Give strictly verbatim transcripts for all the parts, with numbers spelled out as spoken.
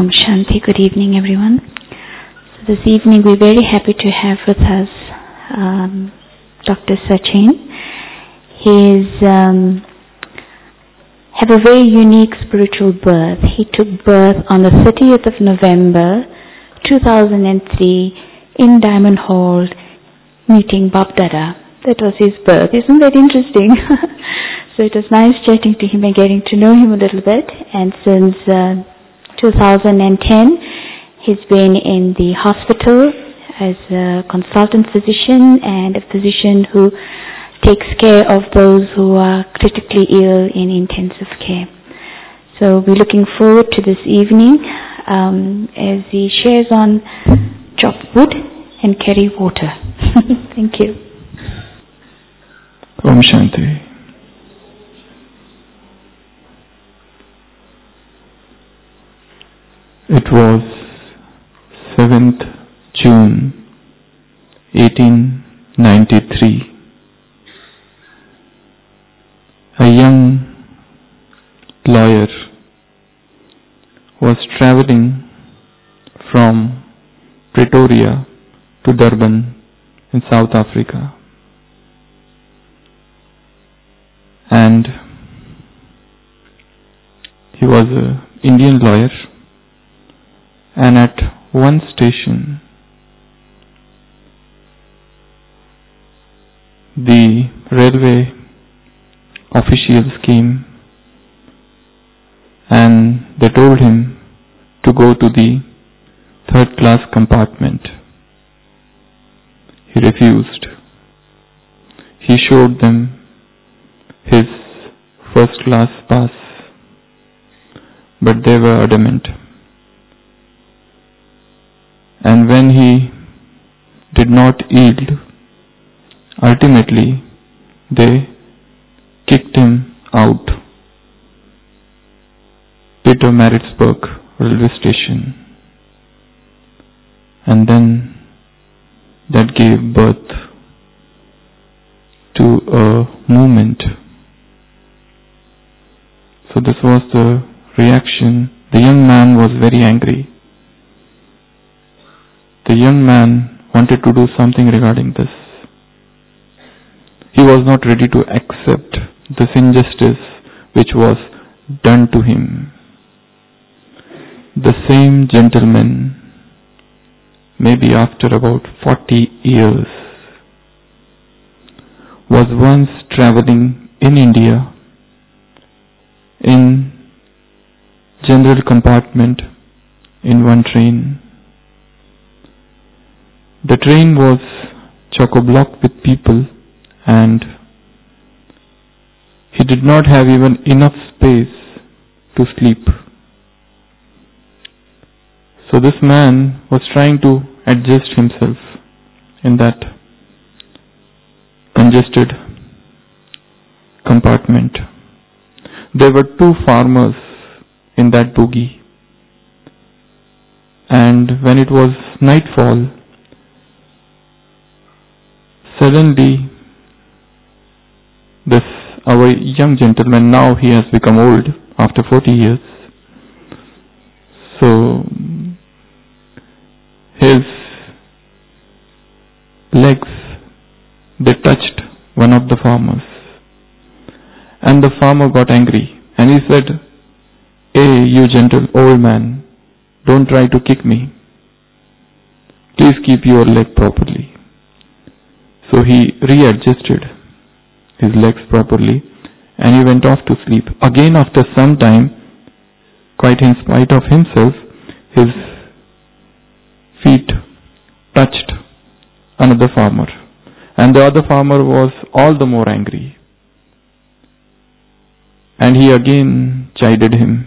Om Shanti. Good evening, everyone. So this evening we're very happy to have with us um, Doctor Sachin. He is um, have a very unique spiritual birth. He took birth on the thirtieth of November two thousand three in Diamond Hall, meeting Bab Dada. That was his birth. Isn't that interesting? So it was nice chatting to him and getting to know him a little bit. And since uh, two thousand ten, he's been in the hospital as a consultant physician and a physician who takes care of those who are critically ill in intensive care. So we're looking forward to this evening um, as he shares on chop wood and carry water. Thank you. Om Shanti. It was seventh June eighteen ninety-three. A young lawyer was traveling from Pretoria to Durban in South Africa. And he was an Indian lawyer, and at one station the railway officials came and they told him to go to the third class compartment. He refused. He showed them his first class pass, but they were adamant. And when he did not yield, ultimately they kicked him out Pietermaritzburg railway station. And then that gave birth to a movement. So this was the reaction. The young man was very angry. The young man wanted to do something regarding this. He was not ready to accept this injustice which was done to him. The same gentleman, maybe after about forty years, was once traveling in India in general compartment in one train. The train was chock-a-block with people, and he did not have even enough space to sleep. So this man was trying to adjust himself in that congested compartment. There were two farmers in that bogie, and when it was nightfall, suddenly this our young gentleman, now he has become old after forty years, so his legs, they touched one of the farmers, and the farmer got angry and he said, "Hey, you gentle old man, don't try to kick me. Please keep your leg properly." So he readjusted his legs properly and he went off to sleep. Again, after some time, quite in spite of himself, his feet touched another farmer, and the other farmer was all the more angry, and he again chided him.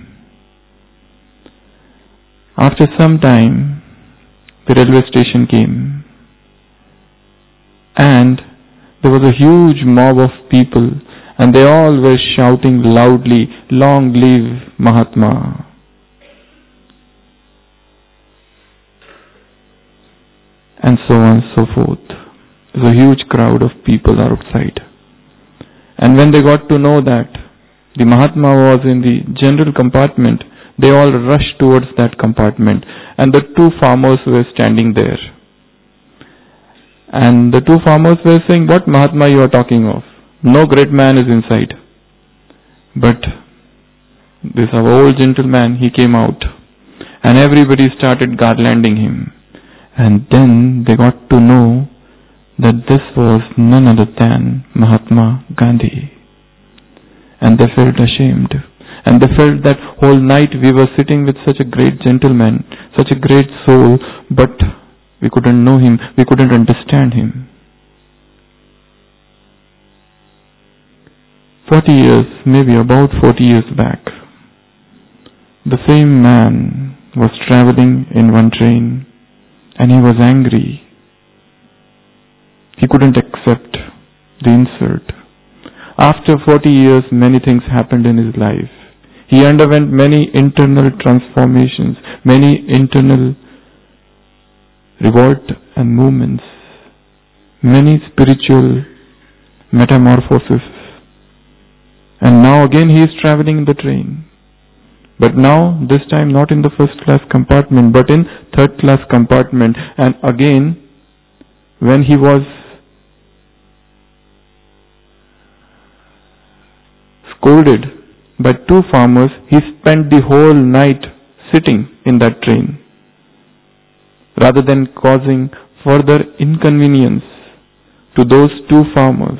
After some time, the railway station came, and there was a huge mob of people, and they all were shouting loudly, "Long live Mahatma." And so on and so forth. There's a huge crowd of people outside. And when they got to know that the Mahatma was in the general compartment, They all rushed towards that compartment, and the two farmers were standing there. And the two farmers were saying, "What Mahatma you are talking of? No great man is inside." But this our old gentleman, he came out, and everybody started garlanding him. And then they got to know that this was none other than Mahatma Gandhi. And they felt ashamed. And they felt that whole night we were sitting with such a great gentleman, such a great soul, but we couldn't know him, we couldn't understand him. Forty years, maybe about forty years back, the same man was traveling in one train, and he was angry. He couldn't accept the insult. After forty years, many things happened in his life. He underwent many internal transformations, many internal revolt and movements, many spiritual metamorphoses. And now again he is traveling in the train. But now, this time not in the first class compartment, but in third class compartment. And again, when he was scolded by two farmers, he spent the whole night sitting in that train, rather than causing further inconvenience to those two farmers.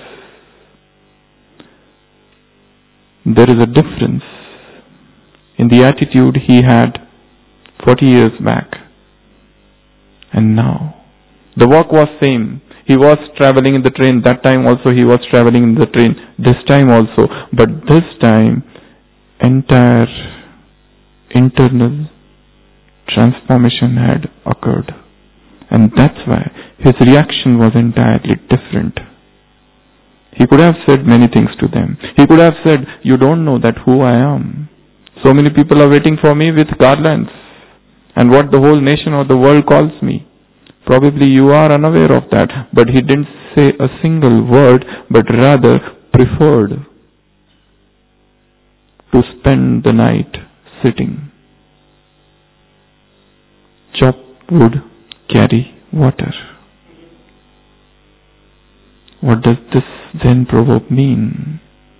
There is a difference in the attitude he had forty years back and now. The walk was same. He was traveling in the train. That time also he was traveling in the train. This time also. But this time, entire internal transformation had occurred. And that's why his reaction was entirely different. He could have said many things to them. He could have said, "You don't know that who I am. So many people are waiting for me with garlands, and what the whole nation or the world calls me. Probably you are unaware of that." But he didn't say a single word, but rather preferred to spend the night sitting. Chop wood, carry water. What does this Zen proverb mean?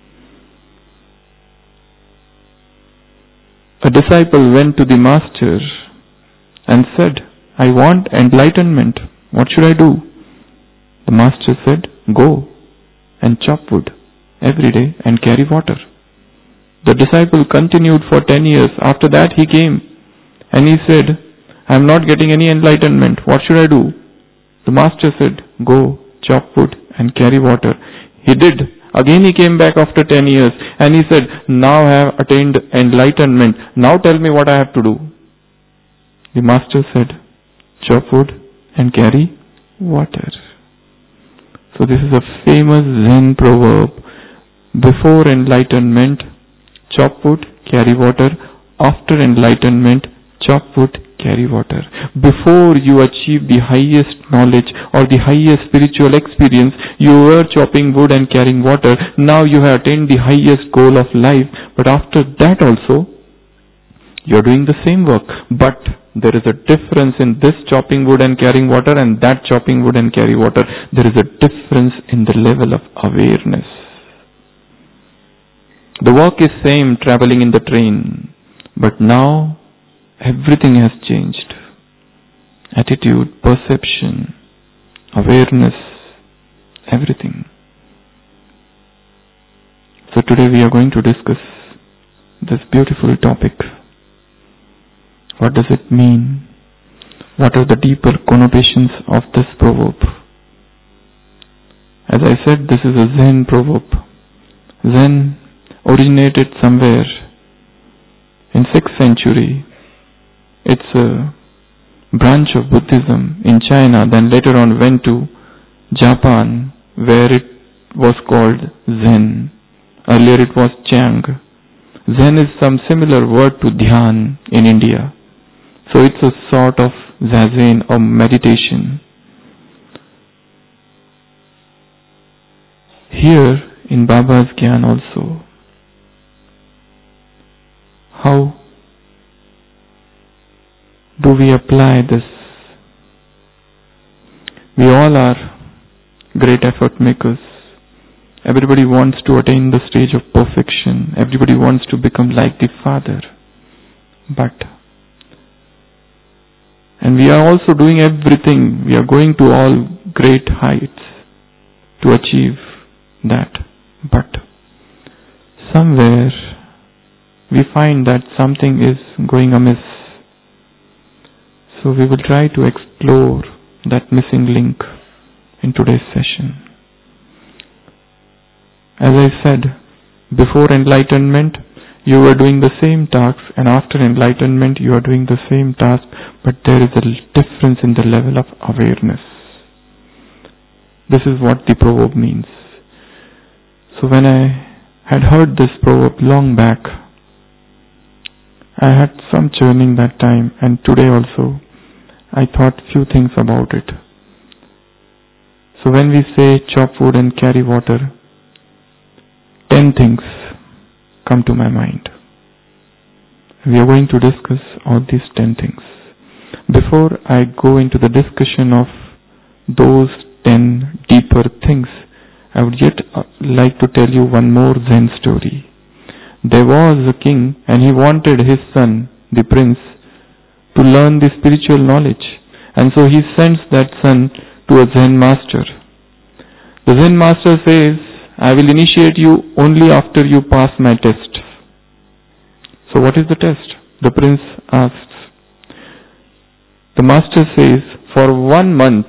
A disciple went to the master and said, "I want enlightenment. What should I do?" The master said, "Go and chop wood every day and carry water." The disciple continued for ten years. After that he came and he said, "I am not getting any enlightenment. What should I do?" The master said, "Go, chop wood and carry water." He did. Again he came back after ten years and he said, "Now I have attained enlightenment. Now tell me what I have to do." The master said, "Chop wood and carry water." So this is a famous Zen proverb. Before enlightenment, chop wood, carry water. After enlightenment, chop wood, carry water. Before you achieve the highest knowledge or the highest spiritual experience, you were chopping wood and carrying water. Now you have attained the highest goal of life. But after that also, you are doing the same work. But there is a difference in this chopping wood and carrying water and that chopping wood and carry water. There is a difference in the level of awareness. The work is same, traveling in the train. But now, everything has changed. Attitude, perception, awareness, everything. So today we are going to discuss this beautiful topic. What does it mean? What are the deeper connotations of this proverb? As I said, this is a Zen proverb. Zen originated somewhere in sixth century. It's a branch of Buddhism in China, then later on went to Japan, where it was called Zen. Earlier it was Chang. Zen is some similar word to Dhyan in India. So it's a sort of zazen or meditation. Here in Baba's Gyan also, how do we apply this? We all are great effort makers. Everybody wants to attain the stage of perfection. Everybody wants to become like the Father. But, and we are also doing everything. We are going to all great heights to achieve that. But, somewhere, we find that something is going amiss. So we will try to explore that missing link in today's session. As I said, before enlightenment, you were doing the same tasks, and after enlightenment, you are doing the same task, but there is a difference in the level of awareness. This is what the proverb means. So when I had heard this proverb long back, I had some churning that time, and today also, I thought few things about it. So when we say chop wood and carry water, ten things come to my mind. We are going to discuss all these ten things. Before I go into the discussion of those ten deeper things, I would yet like to tell you one more Zen story. There was a king and he wanted his son, the prince, to learn the spiritual knowledge. And so he sends that son to a Zen master. The Zen master says, I will initiate you only after you pass my test. So what is the test? The prince asks. The master says, for one month,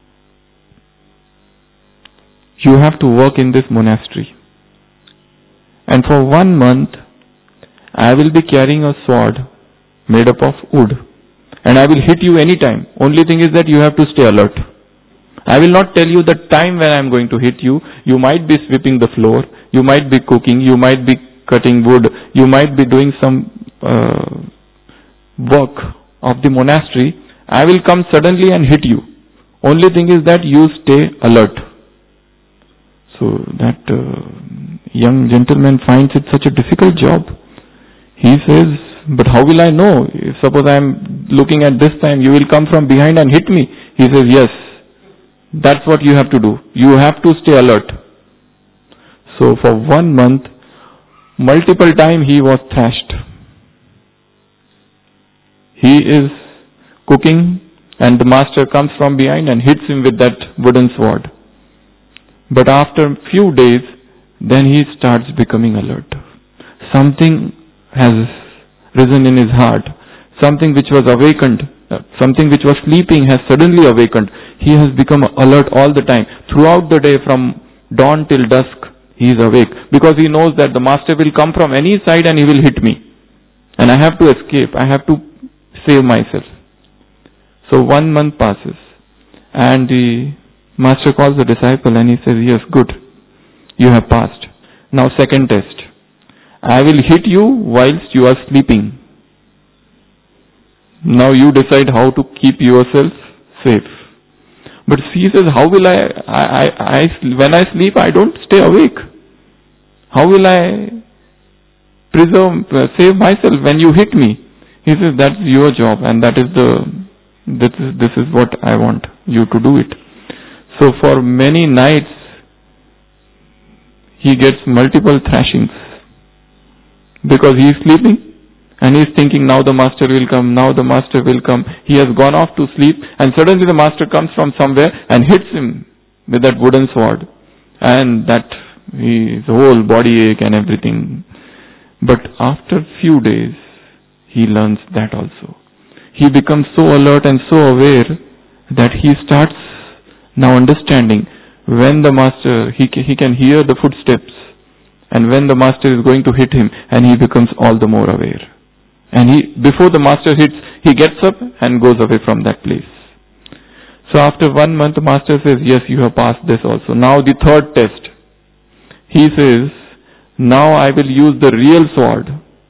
you have to work in this monastery. And for one month, I will be carrying a sword made up of wood. And I will hit you anytime. Only thing is that you have to stay alert. I will not tell you the time when I am going to hit you. You might be sweeping the floor. You might be cooking. You might be cutting wood. You might be doing some uh, work of the monastery. I will come suddenly and hit you. Only thing is that you stay alert. So that uh, young gentleman finds it such a difficult job. He says, but how will I know? If suppose I am looking at this time, you will come from behind and hit me. He says, yes. That's what you have to do. You have to stay alert. So for one month, multiple times he was thrashed. He is cooking and the master comes from behind and hits him with that wooden sword. But after a few days, then he starts becoming alert. Something has risen in his heart. Something which was awakened. Something which was sleeping has suddenly awakened. He has become alert all the time. Throughout the day, from dawn till dusk, he is awake. Because he knows that the master will come from any side and he will hit me. And I have to escape. I have to save myself. So one month passes. And the master calls the disciple and he says, yes, good. You have passed. Now second test. I will hit you whilst you are sleeping. Now you decide how to keep yourself safe. But he says, how will I, I, I, I, when I sleep, I don't stay awake. How will I preserve, uh, save myself when you hit me? He says, that's your job and that is the, this is, this is what I want you to do it. So for many nights, he gets multiple thrashings because he is sleeping. And he is thinking, now the master will come, now the master will come. He has gone off to sleep and suddenly the master comes from somewhere and hits him with that wooden sword. And that, his whole body ache and everything. But after few days, he learns that also. He becomes so alert and so aware that he starts now understanding when the master, he, he can hear the footsteps and when the master is going to hit him, and he becomes all the more aware. And he, before the master hits, he gets up and goes away from that place. So after one month, the master says, yes, you have passed this also. Now the third test. He says, now I will use the real sword.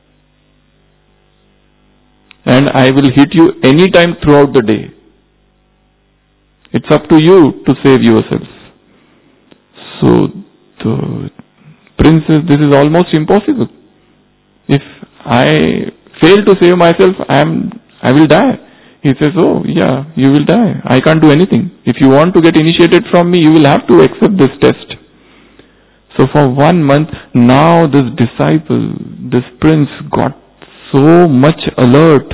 And I will hit you anytime throughout the day. It's up to you to save yourself. So the prince says, this is almost impossible. If I fail to save myself, I am, I will die. He says, oh yeah, you will die. I can't do anything. If you want to get initiated from me, you will have to accept this test. So for one month, now this disciple, this prince got so much alert.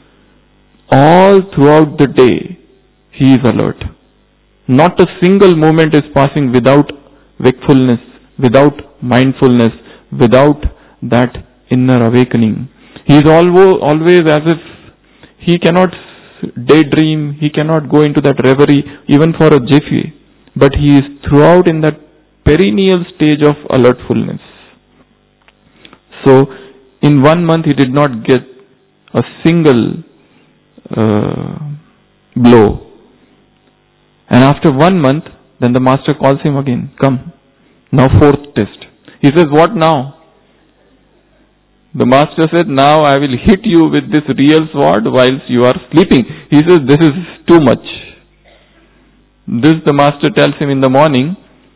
All throughout the day, he is alert. Not a single moment is passing without wakefulness, without mindfulness, without that inner awakening. He is always as if he cannot daydream, he cannot go into that reverie even for a jiffy, but he is throughout in that perennial stage of alertfulness. So, in one month he did not get a single uh, blow. And after one month, then the master calls him again, come, now fourth test. He says, what now? The master said, now I will hit you with this real sword whilst you are sleeping. He says, this is too much. This the master tells him in the morning,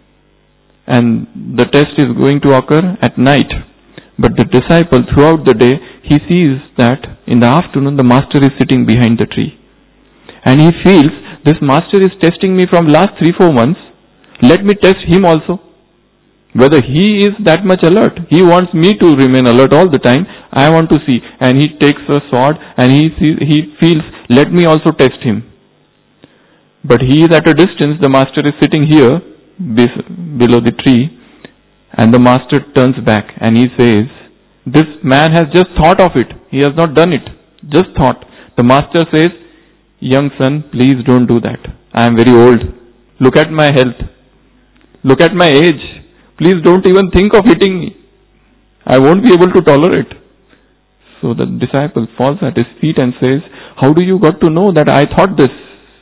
and the test is going to occur at night. But the disciple, throughout the day, he sees that in the afternoon the master is sitting behind the tree. And he feels, this master is testing me from last three, four months. Let me test him also. Whether he is that much alert. He wants me to remain alert all the time. I want to see. And he takes a sword and he sees, he feels, let me also test him. But he is at a distance. The master is sitting here below the tree. And the master turns back and he says, this man has just thought of it. He has not done it. Just thought. The master says, young son, please don't do that. I am very old. Look at my health. Look at my age. Please don't even think of hitting me. I won't be able to tolerate. So the disciple falls at his feet and says, how do you got to know that I thought this?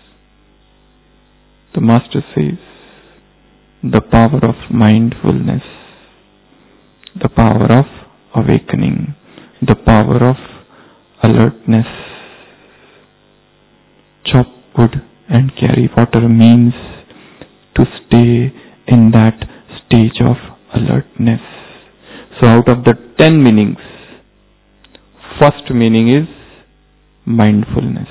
The master says, the power of mindfulness, the power of awakening, the power of alertness. Chop wood and carry water means to stay in that stage of alertness. So out of the ten meanings, first meaning is mindfulness.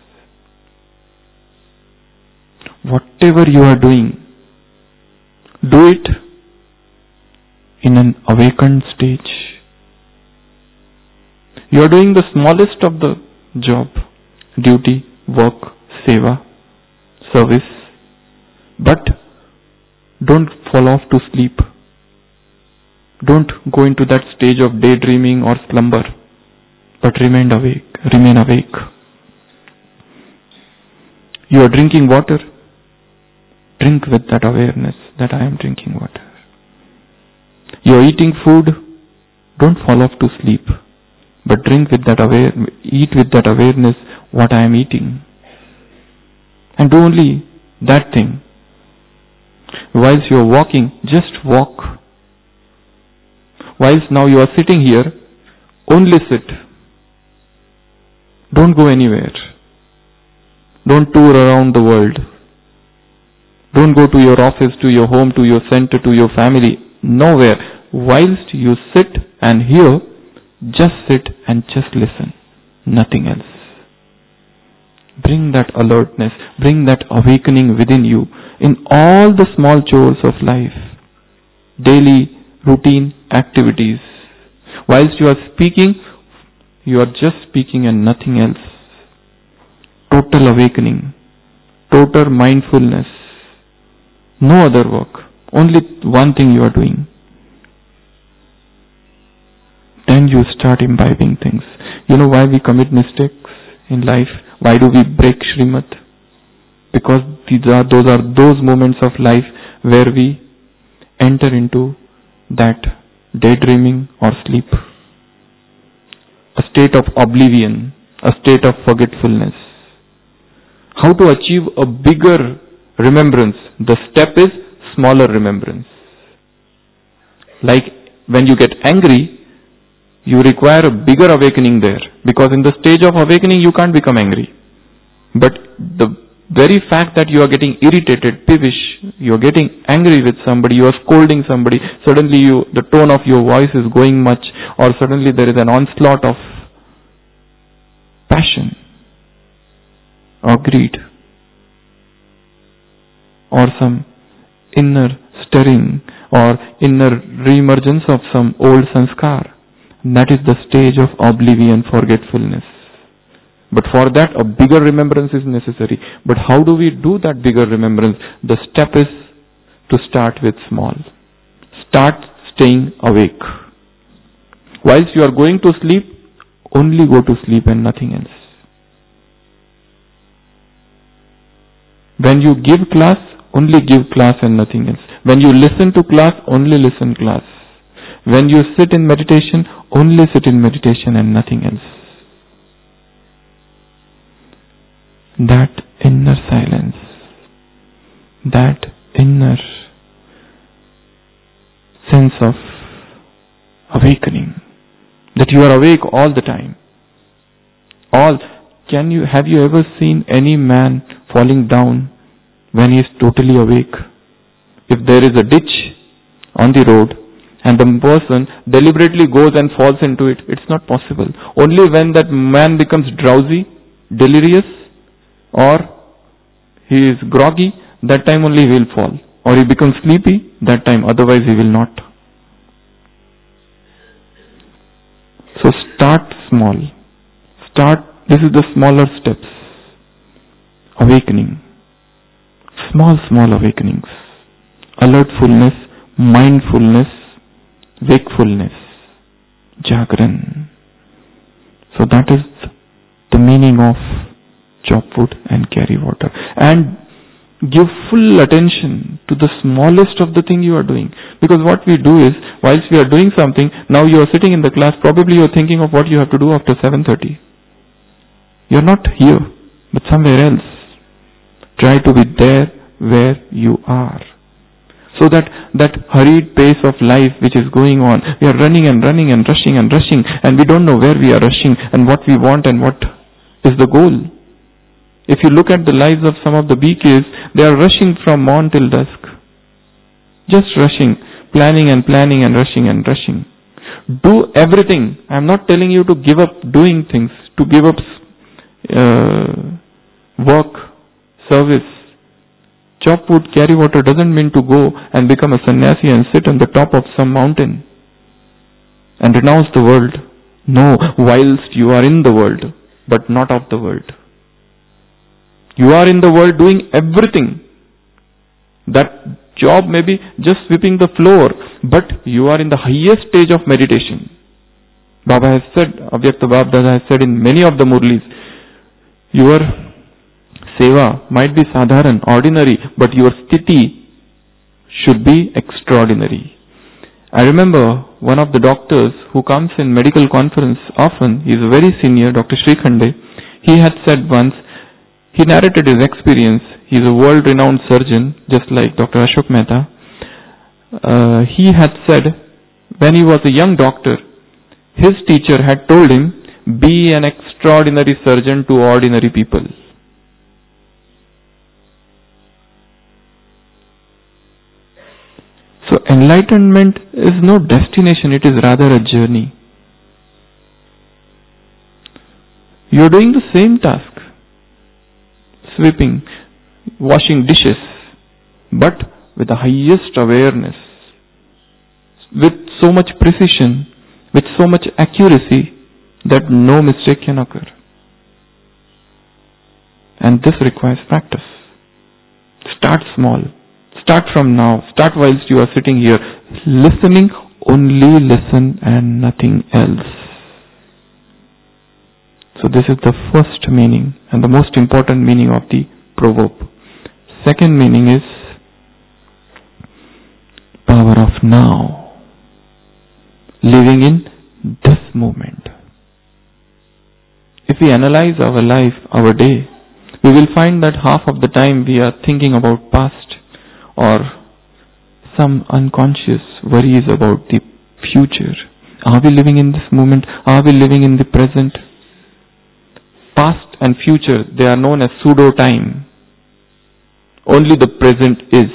Whatever you are doing, do it in an awakened stage. You are doing the smallest of the job, duty, work, seva, service, but don't fall off to sleep. Don't go into that stage of daydreaming or slumber, but remain awake. Remain awake. You are drinking water. Drink with that awareness that I am drinking water. You are eating food. Don't fall off to sleep, but drink with that aware. Eat with that awareness what I am eating, and do only that thing. Whilst you are walking, just walk. Whilst now you are sitting here, only sit. Don't go anywhere. Don't tour around the world. Don't go to your office, to your home, to your center, to your family. Nowhere. Whilst you sit and hear, just sit and just listen. Nothing else. Bring that alertness, bring that awakening within you in all the small chores of life, daily routine activities. Whilst you are speaking, you are just speaking and nothing else. Total awakening, total mindfulness, no other work, only one thing you are doing. Then you start imbibing things. You know why we commit mistakes in life? Why do we break Srimad? Because these are, those are those moments of life where we enter into that daydreaming or sleep. A state of oblivion, a state of forgetfulness. How to achieve a bigger remembrance? The step is smaller remembrance. Like when you get angry, you require a bigger awakening there. Because in the stage of awakening, you can't become angry. But the very fact that you are getting irritated, peevish, you are getting angry with somebody, you are scolding somebody, suddenly you, the tone of your voice is going much, or suddenly there is an onslaught of passion. or greed, or some inner stirring or inner re-emergence of some old sanskar. That is the stage of oblivion, forgetfulness. But for that, a bigger remembrance is necessary. But how do we do that bigger remembrance? The step is to start with small. Start staying awake. Whilst you are going to sleep, only go to sleep and nothing else. When you give class, only give class and nothing else. When you listen to class, only listen class. When you sit in meditation, only sit in meditation and nothing else. That inner silence, that inner sense of awakening, that you are awake all the time. All, can you, have you ever seen any man falling down when he is totally awake? If there is a ditch on the road and the person deliberately goes and falls into it, it's not possible. Only when that man becomes drowsy, delirious, or he is groggy, that time only he will fall. Or he becomes sleepy, that time, otherwise he will not. So start small. Start, this is the smaller steps. Awakening. Small, small awakenings. Alertfulness, mindfulness, wakefulness, Jagran. So that is the meaning of chop wood and carry water. And give full attention to the smallest of the thing you are doing. Because what we do is, whilst we are doing something, now you are sitting in the class, probably you are thinking of what you have to do after seven thirty. You are not here, but somewhere else. Try to be there where you are. So that that hurried pace of life which is going on, we are running and running and rushing and rushing, and we don't know where we are rushing and what we want and what is the goal. If you look at the lives of some of the B Ks, they are rushing from morn till dusk. Just rushing, planning and planning and rushing and rushing. Do everything. I am not telling you to give up doing things, to give up uh, work, service. Chop wood, carry water doesn't mean to go and become a sannyasi and sit on the top of some mountain and renounce the world. No, whilst you are in the world, but not of the world. You are in the world doing everything. That job may be just sweeping the floor, but you are in the highest stage of meditation. Baba has said, Avyakta Bab Dada has said in many of the Murlis, your seva might be sadharan, ordinary, but your sthiti should be extraordinary. I remember one of the doctors who comes in medical conference often, he is a very senior, Doctor Srikhande, he had said once, he narrated his experience. He is a world-renowned surgeon, just like Doctor Ashok Mehta. Uh, he had said, when he was a young doctor, his teacher had told him, be an extraordinary surgeon to ordinary people. So enlightenment is no destination, it is rather a journey. You are doing the same task. Sweeping, washing dishes, but with the highest awareness, with so much precision, with so much accuracy that no mistake can occur. And this requires practice. Start small. Start from now. Start whilst you are sitting here. Listening, only listen and nothing else. So this is the first meaning and the most important meaning of the proverb. Second meaning is power of now. Living in this moment. If we analyze our life, our day, we will find that half of the time we are thinking about past or some unconscious worries about the future. Are we living in this moment? Are we living in the present? Past and future, they are known as pseudo-time. Only the present is.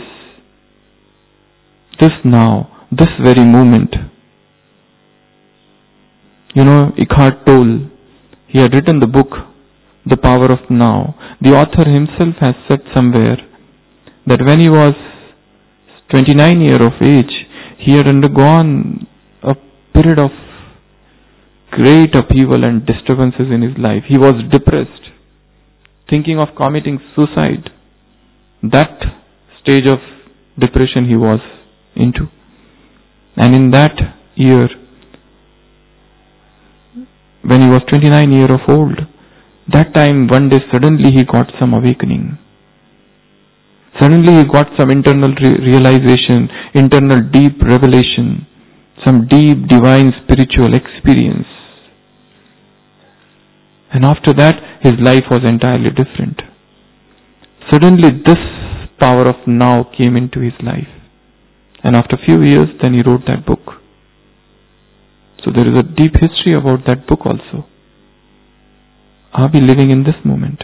This now, this very moment. You know, Eckhart Tolle, he had written the book the power of now. The author himself has said somewhere that when he was twenty-nine years of age, he had undergone a period of great upheaval and disturbances in his life. He was depressed, thinking of committing suicide. That stage of depression he was into. And in that year, when he was twenty-nine years of old, that time one day suddenly he got some awakening. Suddenly he got some internal re- realization, internal deep revelation, some deep divine spiritual experience. And after that, his life was entirely different. Suddenly this power of now came into his life. And after a few years, then he wrote that book. So there is a deep history about that book also. Are we living in this moment?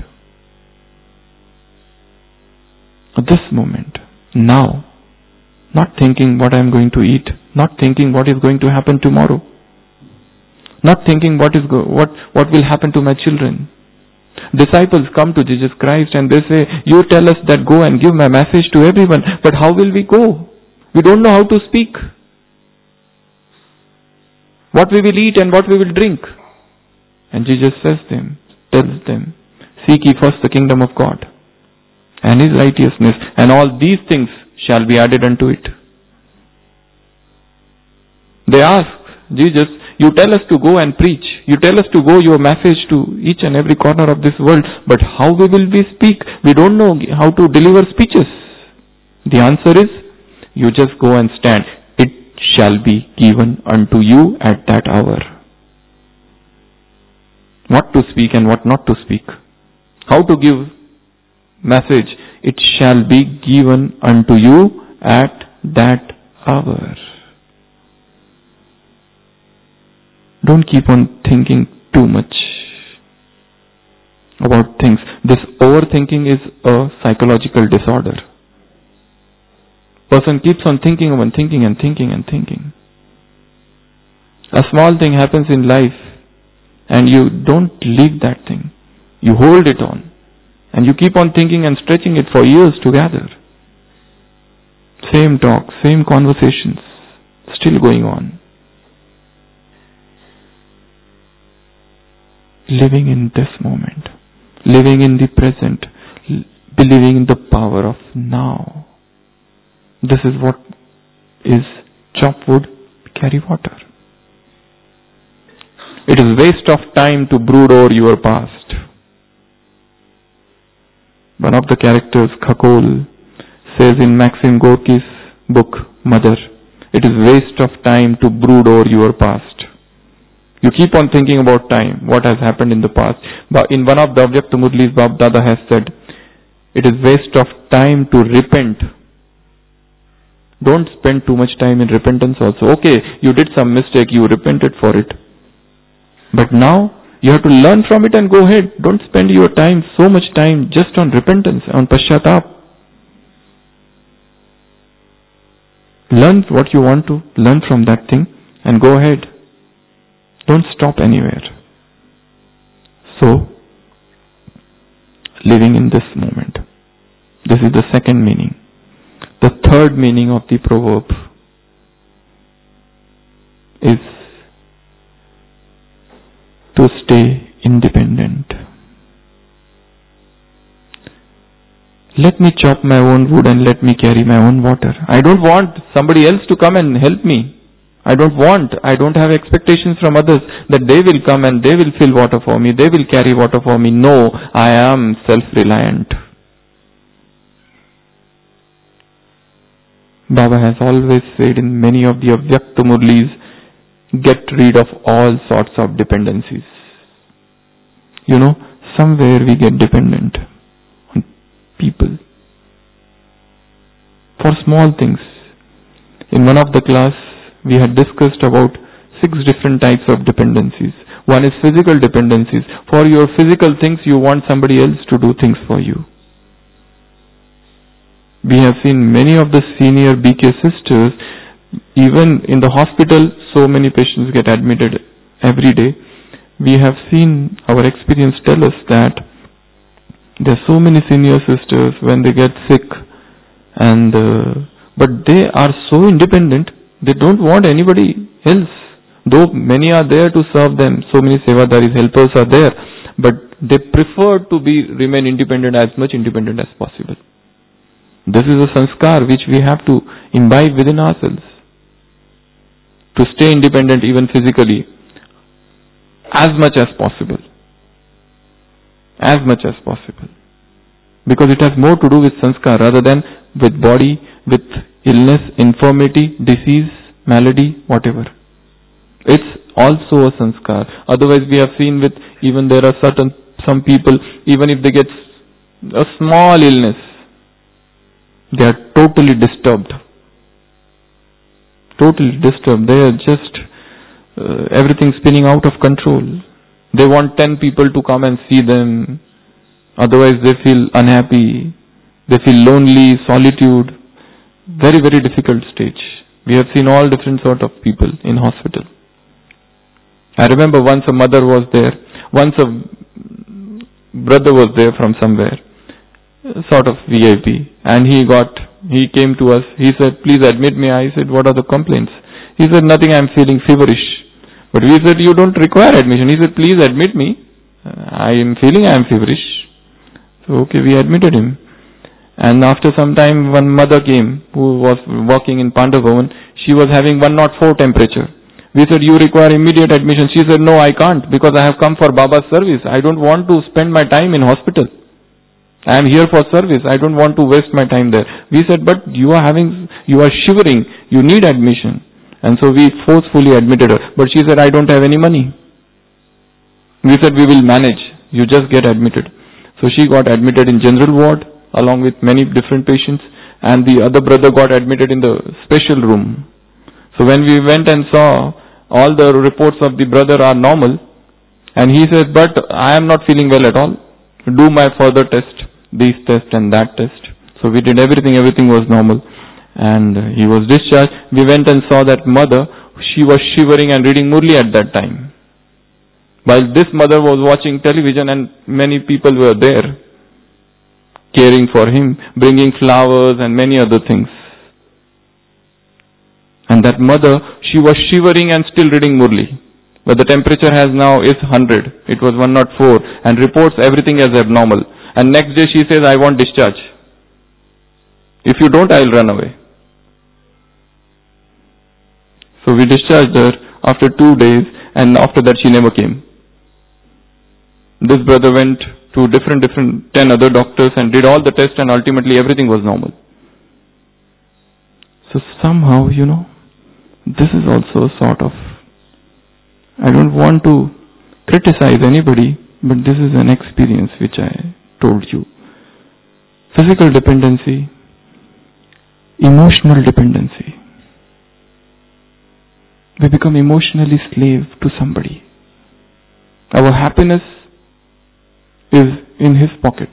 This moment, now. Not thinking what I am going to eat, not thinking what is going to happen tomorrow, not thinking what is go- what what will happen to my children. Disciples come to Jesus Christ and they say, you tell us that go and give my message to everyone, but how will we go? We don't know how to speak. What we will eat and what we will drink. And Jesus says them, tells them, seek ye first the kingdom of God and His righteousness, and all these things shall be added unto it. They ask Jesus, you tell us to go and preach. You tell us to go your message to each and every corner of this world, but how we will we speak? We don't know how to deliver speeches. The answer is, you just go and stand. It shall be given unto you at that hour. What to speak and what not to speak. How to give message. It shall be given unto you at that hour. Don't keep on thinking too much about things. This overthinking is a psychological disorder. Person keeps on thinking and thinking and thinking and thinking. A small thing happens in life and you don't leave that thing. You hold it on. And you keep on thinking and stretching it for years together. Same talk, same conversations, still going on. Living in this moment, living in the present, believing in the power of now. This is what is chop wood, carry water. It is waste of time to brood over your past. One of the characters, Khakol, says in Maxim Gorky's book, Mother, it is waste of time to brood over your past. You keep on thinking about time, what has happened in the past. But in one of the Avyakta Murlis, Bab Dada has said, it is waste of time to repent. Don't spend too much time in repentance also. Okay, you did some mistake, you repented for it. But now, you have to learn from it and go ahead. Don't spend your time, so much time just on repentance, on Pashyatap. Learn what you want to learn from that thing and go ahead. Don't stop anywhere. So, living in this moment. This is the second meaning. The third meaning of the proverb is to stay independent. Let me chop my own wood and let me carry my own water. I don't want somebody else to come and help me. I don't want, I don't have expectations from others that they will come and they will fill water for me, they will carry water for me. No, I am self-reliant. Baba has always said in many of the Avyakta Murlis, get rid of all sorts of dependencies. You know, somewhere we get dependent on people for small things. In one of the class, we had discussed about six different types of dependencies. One is physical dependencies. For your physical things, you want somebody else to do things for you. We have seen many of the senior B K sisters, even in the hospital, so many patients get admitted every day. We have seen our experience tell us that There are so many senior sisters when they get sick, and uh, but they are so independent, they don't want anybody else. Though many are there to serve them, so many sevadaris, helpers are there, but they prefer to be remain independent, as much independent as possible. This is a sanskar which we have to imbibe within ourselves. To stay independent even physically, as much as possible. As much as possible. Because it has more to do with sanskar rather than with body, with illness, infirmity, disease, malady, whatever. It's also a sanskar. Otherwise we have seen with, even there are certain, some people, even if they get a small illness, they are totally disturbed. Totally disturbed. They are just, uh, everything spinning out of control. They want ten people to come and see them. Otherwise they feel unhappy. They feel lonely, solitude. Very, very difficult stage. We have seen all different sort of people in hospital. I remember once a mother was there. Once a brother was there from somewhere. Sort of V I P. And he got, he came to us. He said, please admit me. I said, what are the complaints? He said, nothing, I am feeling feverish. But we said, you don't require admission. He said, please admit me. I am feeling I am feverish. So okay, we admitted him. And after some time, one mother came who was working in Pandavavan. She was having one oh four temperature. We said, you require immediate admission. She said, no, I can't, because I have come for Baba's service. I don't want to spend my time in hospital. I am here for service. I don't want to waste my time there. We said, but you are having, you are shivering. You need admission. And so we forcefully admitted her. But she said, I don't have any money. We said, we will manage. You just get admitted. So she got admitted in general ward along with many different patients. And the other brother got admitted in the special room. So when we went and saw, all the reports of the brother are normal. And he said, but I am not feeling well at all. Do my further test, these test and that test. So we did everything, everything was normal. And he was discharged. We went and saw that mother. She was shivering and reading Murli at that time. While this mother was watching television and many people were there, caring for him, bringing flowers and many other things. And that mother, she was shivering and still reading Murli. But the temperature has now is one hundred. It was one oh four and reports everything as abnormal. And next day she says, I want discharge. If you don't, I'll run away. So we discharged her after two days, and after that she never came. This brother went to different, different, ten other doctors and did all the tests, and ultimately everything was normal. So somehow, you know, this is also a sort of, I don't want to criticize anybody, but this is an experience which I told you. Physical dependency, emotional dependency. We become emotionally slave to somebody. Our happiness is in his pocket.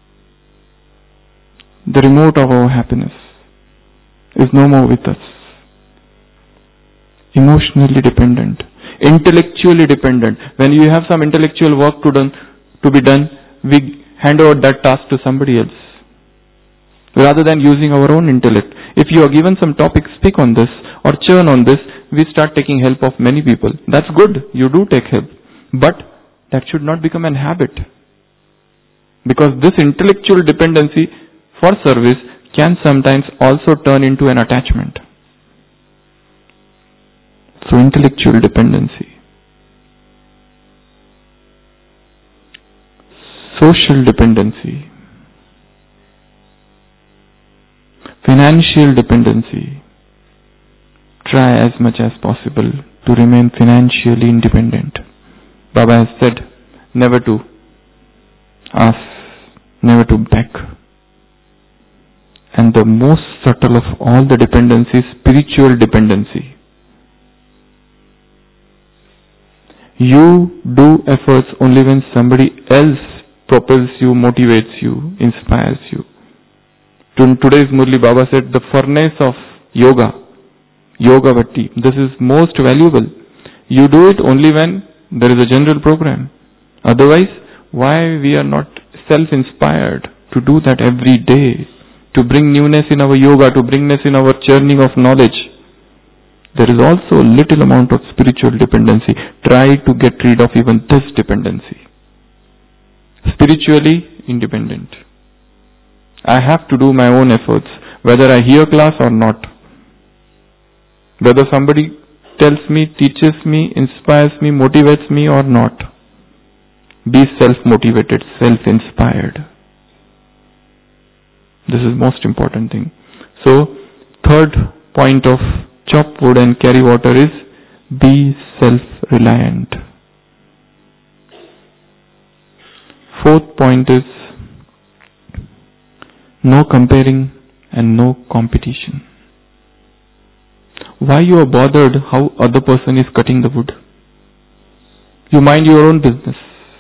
The remote of our happiness is no more with us. Emotionally dependent. Intellectually dependent. When you have some intellectual work to, done, to be done, we hand over that task to somebody else. Rather than using our own intellect. If you are given some topic, speak on this or churn on this, we start taking help of many people. That's good. You do take help. But that should not become an habit. Because this intellectual dependency for service can sometimes also turn into an attachment. So intellectual dependency. Social dependency. Financial dependency. Try as much as possible to remain financially independent. Baba has said, never to ask, never to beg. And the most subtle of all the dependency is spiritual dependency. You do efforts only when somebody else propels you, motivates you, inspires you. In today's Murli, Baba said, the furnace of yoga, yoga vatti, this is most valuable. You do it only when there is a general program. Otherwise, why we are not self-inspired to do that every day, to bring newness in our yoga, to bring newness in our churning of knowledge. There is also a little amount of spiritual dependency. Try to get rid of even this dependency. Spiritually independent. I have to do my own efforts, whether I hear class or not. Whether somebody tells me, teaches me, inspires me, motivates me or not. Be self-motivated, self-inspired. This is most important thing. So, third point of chop wood and carry water is be self-reliant. Fourth point is no comparing and no competition. Why you are bothered how other person is cutting the wood? You mind your own business.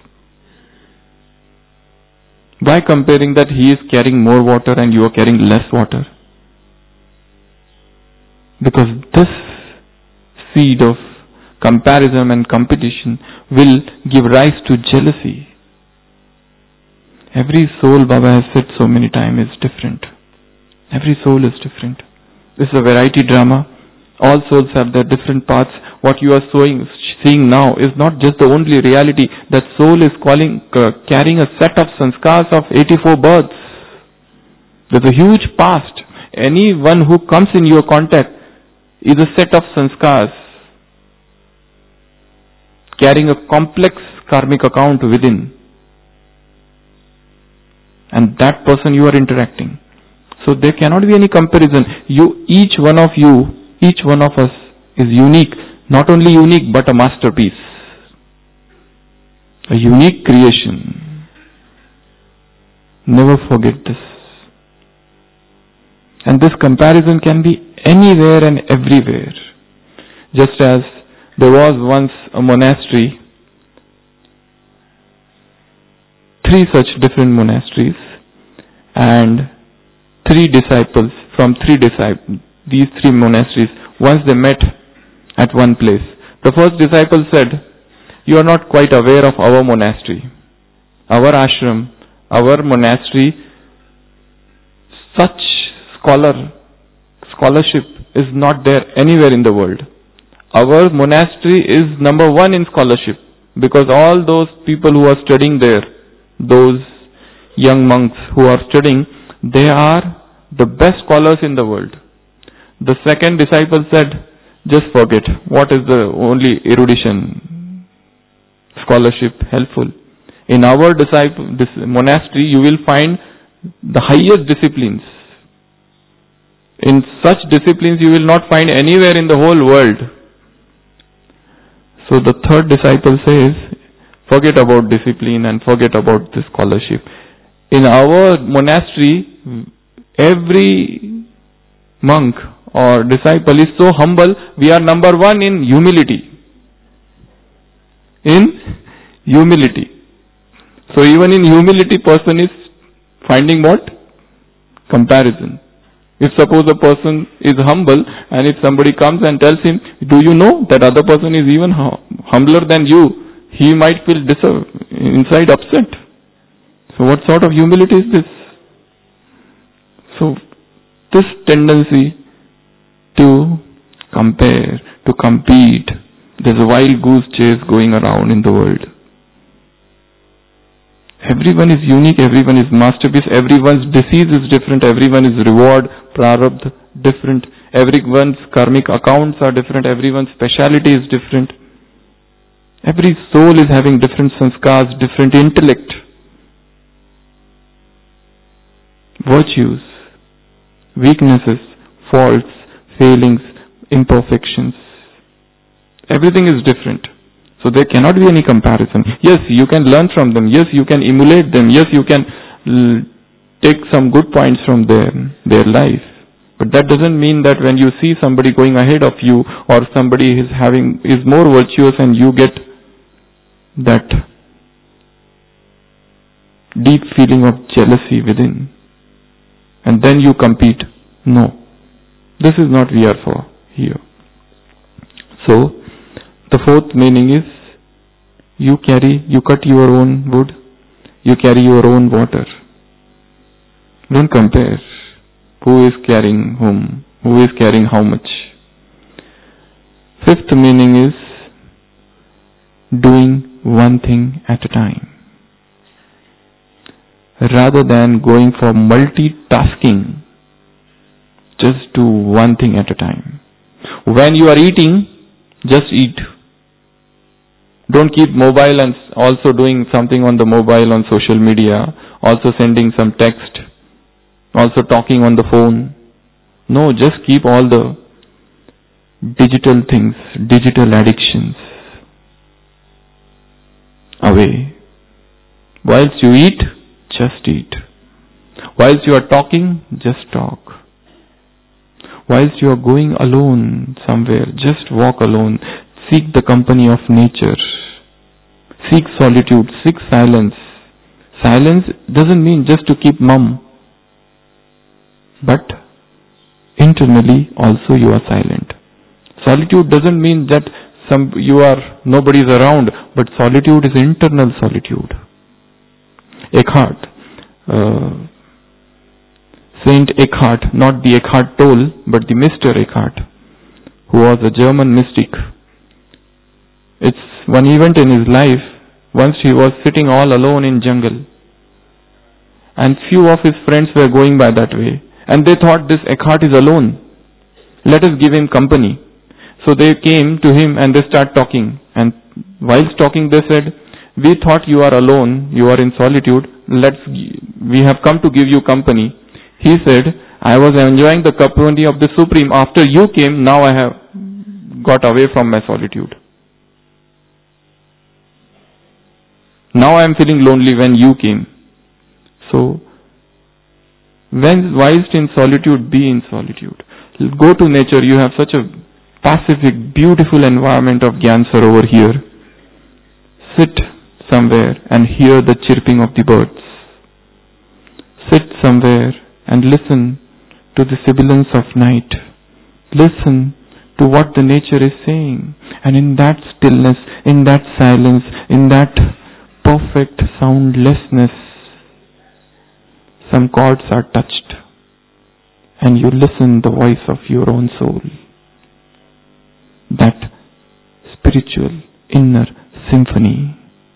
Why comparing that he is carrying more water and you are carrying less water? Because this seed of comparison and competition will give rise to jealousy. Every soul, Baba has said so many times, is different. Every soul is different. This is a variety drama. All souls have their different paths. What you are sowing, seeing now is not just the only reality. That soul is calling, uh, carrying a set of sanskars of eighty-four births. There's a huge past. Anyone who comes in your contact is a set of sanskars, carrying a complex karmic account within. And that person you are interacting. So there cannot be any comparison. You, each one of you, each one of us is unique. Not only unique, but a masterpiece. A unique creation. Never forget this. And this comparison can be anywhere and everywhere. Just as there was once a monastery, three such different monasteries, and three disciples from three disciples, these three monasteries, once they met at one place. The first disciple said, "You are not quite aware of our monastery. Our ashram, our monastery, such scholar, scholarship is not there anywhere in the world. Our monastery is number one in scholarship because all those people who are studying there, those young monks who are studying, they are the best scholars in the world." The second disciple said, "Just forget, what is the only erudition, scholarship helpful? In our disciple, this monastery, you will find the highest disciplines. In such disciplines you will not find anywhere in the whole world." So the third disciple says, forget about discipline and forget about the scholarship. In our monastery, every monk or disciple is so humble, we are number one in humility. In humility. So even in humility, person is finding what? Comparison. If suppose a person is humble and if somebody comes and tells him, "Do you know that other person is even hum- humbler than you?" he might feel dis- inside upset. So what sort of humility is this? So this tendency to compare, to compete, there's a wild goose chase going around in the world. Everyone is unique, everyone is masterpiece, everyone's disease is different, everyone is reward, prarabdha, different, everyone's karmic accounts are different, everyone's speciality is different. Every soul is having different sanskars, different intellect, virtues, weaknesses, faults, failings, imperfections. Everything is different. So there cannot be any comparison. Yes, you can learn from them. Yes, you can emulate them. Yes, you can l- take some good points from their, their life. But that doesn't mean that when you see somebody going ahead of you or somebody is having is more virtuous and you get that deep feeling of jealousy within. And then you compete. No. This is not we are for here. So, the fourth meaning is, you carry, you cut your own wood, You carry your own water. Don't compare who is carrying whom, who is carrying how much. Fifth meaning is doing one thing at a time, rather than going for multitasking. Just do one thing at a time. When you are eating, just eat. Don't keep mobile and also doing something on the mobile, on social media, also sending some text, also talking on the phone. No, just keep all the digital things, digital addictions away. Whilst you eat, just eat. Whilst you are talking, just talk. Whilst you are going alone somewhere, just walk alone. Seek the company of nature. Seek solitude, seek silence. Silence doesn't mean just to keep mum, but internally also you are silent. Solitude doesn't mean that some you are nobody's around, but solitude is internal solitude. Eckhart, uh, Saint Eckhart, not the Eckhart Tolle, but the Mister Eckhart, who was a German mystic. It's one event in his life. Once he was sitting all alone in jungle, and few of his friends were going by that way, and they thought this Eckhart is alone. Let us give him company. So they came to him and they start talking. And whilst talking, they said, "We thought you are alone. You are in solitude. Let's. We have come to give you company." He said, "I was enjoying the company of the Supreme. After you came, now I have got away from my solitude. Now I am feeling lonely when you came." So, when whilst in solitude, be in solitude. Go to nature. You have such a pacific, beautiful environment of Gyan Sarovar here. Sit somewhere and hear the chirping of the birds. Sit somewhere and listen to the sibilance of night. Listen to what the nature is saying. And in that stillness, in that silence, in that perfect soundlessness, some chords are touched. And you listen the voice of your own soul. That spiritual inner symphony.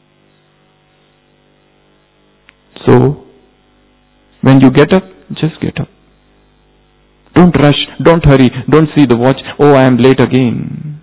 So, when you get up, just get up. Don't rush, don't hurry, don't see the watch, "Oh, I am late again."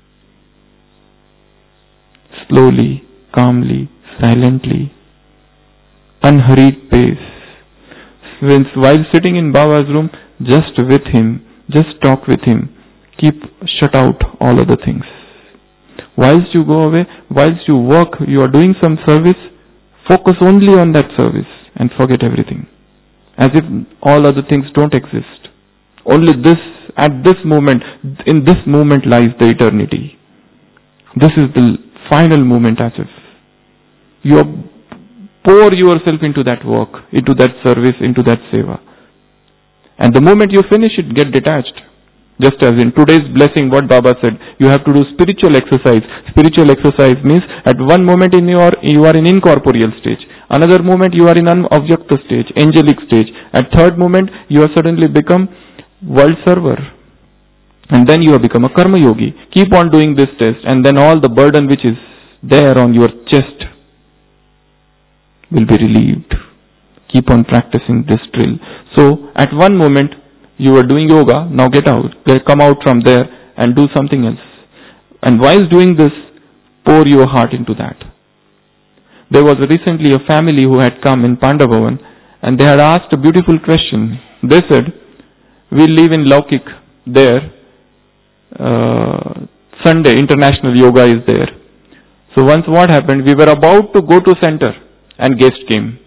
Slowly, calmly, silently, unhurried pace. While sitting in Baba's room, just with him, just talk with him. Keep shut out all other things. Whilst you go away, whilst you work, you are doing some service, focus only on that service and forget everything. As if all other things don't exist. Only this, at this moment, in this moment lies the eternity. This is the final moment, as if you pour yourself into that work, into that service, into that seva. And the moment you finish it, get detached. Just as in today's blessing, what Baba said, you have to do spiritual exercise. Spiritual exercise means at one moment in your, you are in incorporeal stage. Another moment you are in unobjecta stage, angelic stage. At third moment, you have suddenly become world server. And then you have become a karma yogi. Keep on doing this test, and then all the burden which is there on your chest will be relieved. Keep on practicing this drill. So, at one moment, you are doing yoga, now get out. Come out from there and do something else. And while doing this, pour your heart into that. There was recently a family who had come in Pandavavan, and they had asked a beautiful question. They said, "We live in Laukik there. Uh, Sunday, international yoga is there." So once what happened, we were about to go to center and guest came.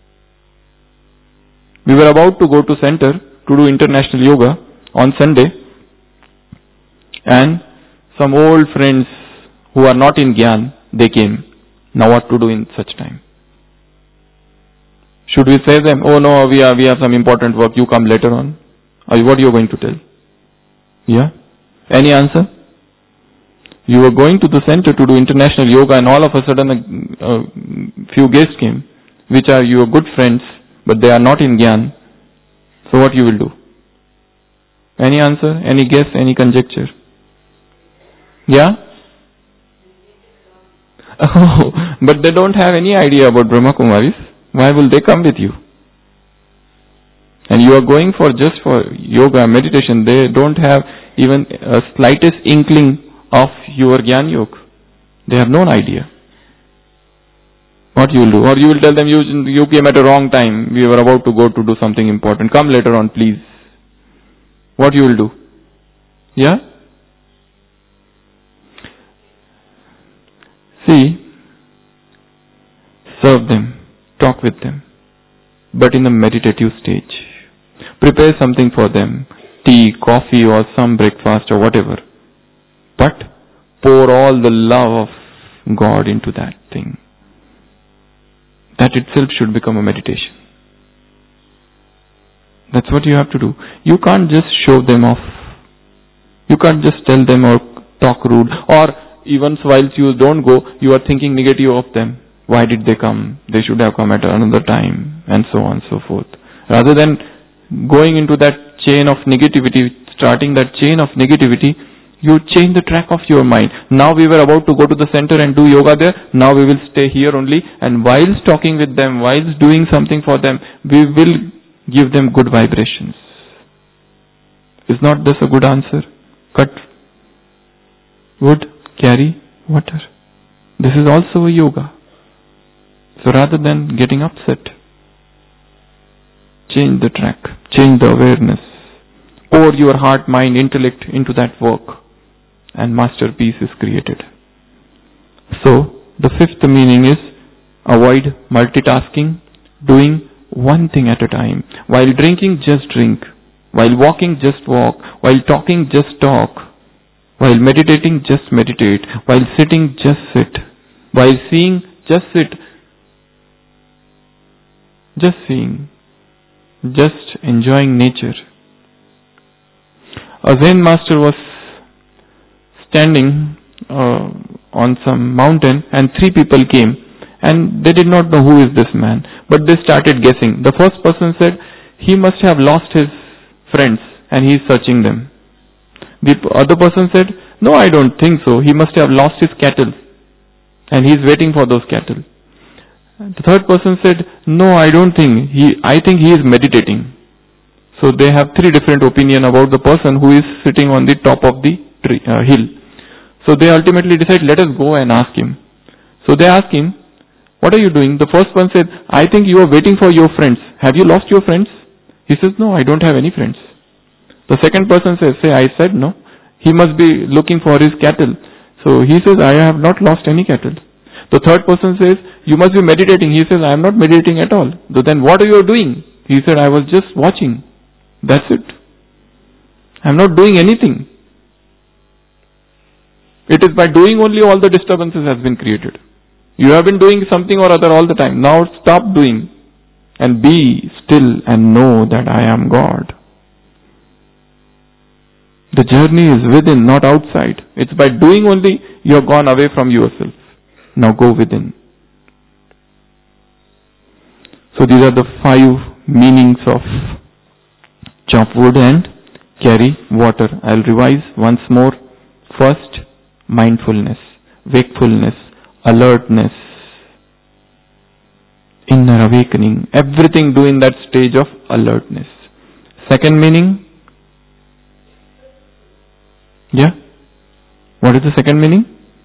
We were about to go to center to do international yoga on Sunday, and some old friends who are not in Gyan, they came. Now what to do in such time? Should we say them, "Oh no, we have, we have some important work, you come later on"? Or what are you going to tell? Yeah? Any answer? You were going to the center to do international yoga, and all of a sudden a, a few guests came. which are your good friends, but they are not in Gyan, so what you will do? Any answer? Any guess? Any conjecture? Yeah? Oh, but they don't have any idea about Brahma Kumaris. Why will they come with you? And you are going for just for yoga, meditation. They don't have even a slightest inkling of your Gyan Yoga. They have no idea. What you will do? Or you will tell them, you, you came at a wrong time. We were about to go to do something important. Come later on, please. What you will do? Yeah? See, serve them, talk with them, but in a meditative stage. Prepare something for them, tea, coffee or some breakfast or whatever. But pour all the love of God into that thing. That itself should become a meditation. That's what you have to do. You can't just show them off. You can't just tell them or talk rude. Or even whilst you don't go, you are thinking negative of them. Why did they come? They should have come at another time. And so on and so forth. Rather than going into that chain of negativity, starting that chain of negativity, you change the track of your mind. Now we were about to go to the center and do yoga there. Now we will stay here only. And whilst talking with them, whilst doing something for them, we will give them good vibrations. Is not this a good answer? Cut wood, carry water. This is also a yoga. So rather than getting upset, change the track, change the awareness. Pour your heart, mind, intellect into that work, and masterpiece is created. So, the fifth meaning is avoid multitasking, doing one thing at a time. While drinking, just drink. While walking, just walk. While talking, just talk. While meditating, just meditate. While sitting, just sit. While seeing, just sit. Just seeing. Just enjoying nature. A Zen master was standing uh, on some mountain and three people came and they did not know who is this man, but they started guessing. The first person said he must have lost his friends and he is searching them. The other person said, no, I don't think so. He must have lost his cattle and he is waiting for those cattle. The third person said, no, I don't think. He, I think he is meditating. So they have three different opinions about the person who is sitting on the top of the tree, uh, hill. So they ultimately decide, let us go and ask him. So they ask him, what are you doing? The first one said, I think you are waiting for your friends. Have you lost your friends? He says, no, I don't have any friends. The second person says, say, I said no. He must be looking for his cattle. So he says, I have not lost any cattle. The third person says, you must be meditating. He says, I am not meditating at all. So then what are you doing? He said, I was just watching. That's it. I am not doing anything. It is by doing only all the disturbances has been created. You have been doing something or other all the time. Now stop doing and be still and know that I am God. The journey is within, not outside. It's by doing only you have gone away from yourself. Now go within. So these are the five meanings of chop wood and carry water. I'll revise once more. First, mindfulness, wakefulness, alertness, inner awakening. Everything do in that stage of alertness. Second meaning? Yeah? What is the second meaning?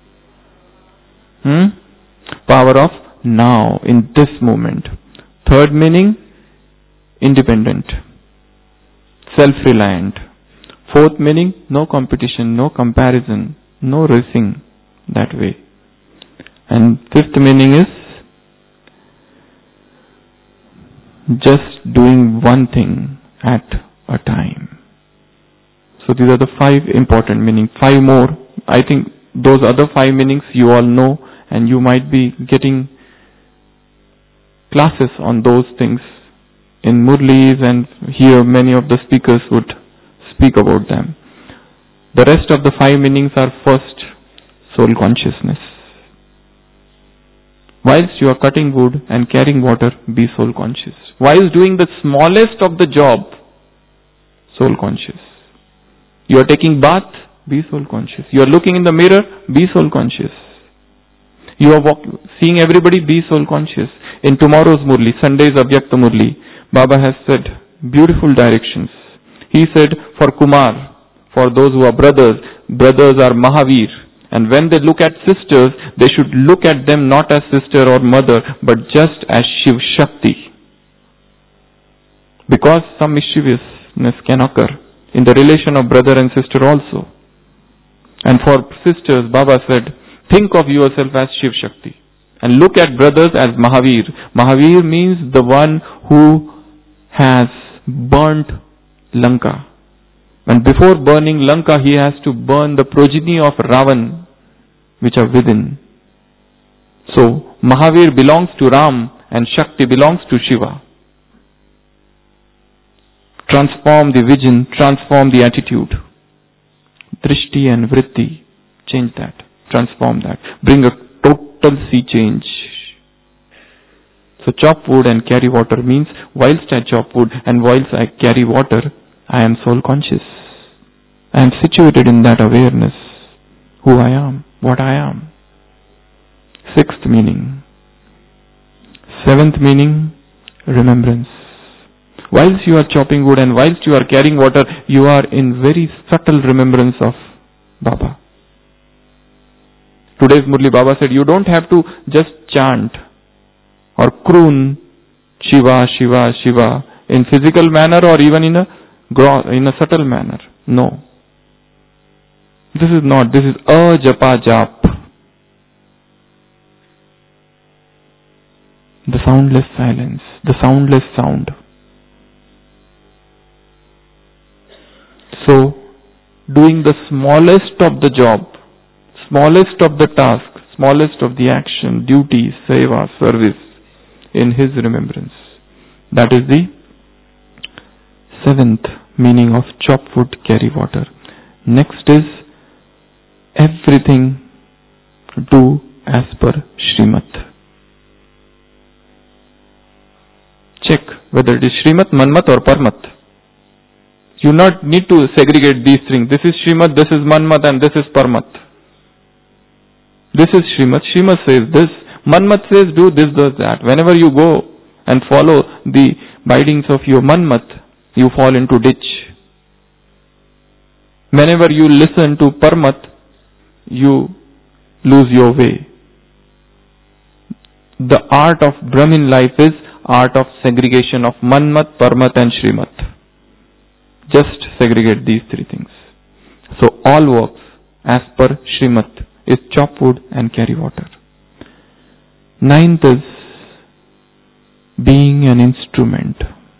Hmm? Power of now, in this moment. Third meaning? Independent, self-reliant. Fourth meaning? No competition, no comparison, no racing that way. And fifth meaning is just doing one thing at a time. So these are the five important meanings. Five more. I think those other five meanings you all know, and you might be getting classes on those things in Murlis, and here many of the speakers would speak about them. The rest of the five meanings are: first, soul consciousness. Why Whilst you are cutting wood and carrying water, be soul conscious. Whilst doing the smallest of the job, soul conscious. You are taking bath, be soul conscious. You are looking in the mirror, be soul conscious. You are walk, seeing everybody, be soul conscious. In tomorrow's Murli, Sunday's Avyakta Murli, Baba has said beautiful directions. He said for Kumar, for those who are brothers, brothers are Mahavir. And when they look at sisters, they should look at them not as sister or mother, but just as Shiv Shakti. Because some mischievousness can occur in the relation of brother and sister also. And for sisters, Baba said, think of yourself as Shiv Shakti. And look at brothers as Mahavir. Mahavir means the one who has burnt Lanka. And before burning Lanka, he has to burn the progeny of Ravan, which are within. So, Mahavir belongs to Ram and Shakti belongs to Shiva. Transform the vision, transform the attitude. Drishti and Vritti, change that, transform that. Bring a total sea change. So chop wood and carry water means whilst I chop wood and whilst I carry water, I am soul conscious. I am situated in that awareness, who I am, what I am. Sixth meaning. Seventh meaning, remembrance. Whilst you are chopping wood and whilst you are carrying water, you are in very subtle remembrance of Baba. Today's Murli, Baba said, you don't have to just chant or croon Shiva, Shiva, Shiva in physical manner or even in a in a subtle manner. No. This is not. This is a japa jap. The soundless silence, the soundless sound. So, doing the smallest of the job, smallest of the task, smallest of the action, duty, seva, service in his remembrance. That is the seventh meaning of chop wood, carry water. Next is everything do as per Shrimat. Check whether it is Shrimat, Manmat or Parmat. You not need to segregate these things. This is Shrimat, this is Manmat and this is Parmat. This is Shrimat. Shrimat says this. Manmat says do this, does that. Whenever you go and follow the bidings of your Manmat, you fall into ditch. Whenever you listen to Parmat, you lose your way. The art of Brahmin life is art of segregation of Manmat, Parmat and Shrimat. Just segregate these three things. So all works as per Shrimat is chop wood and carry water. Ninth is being an instrument.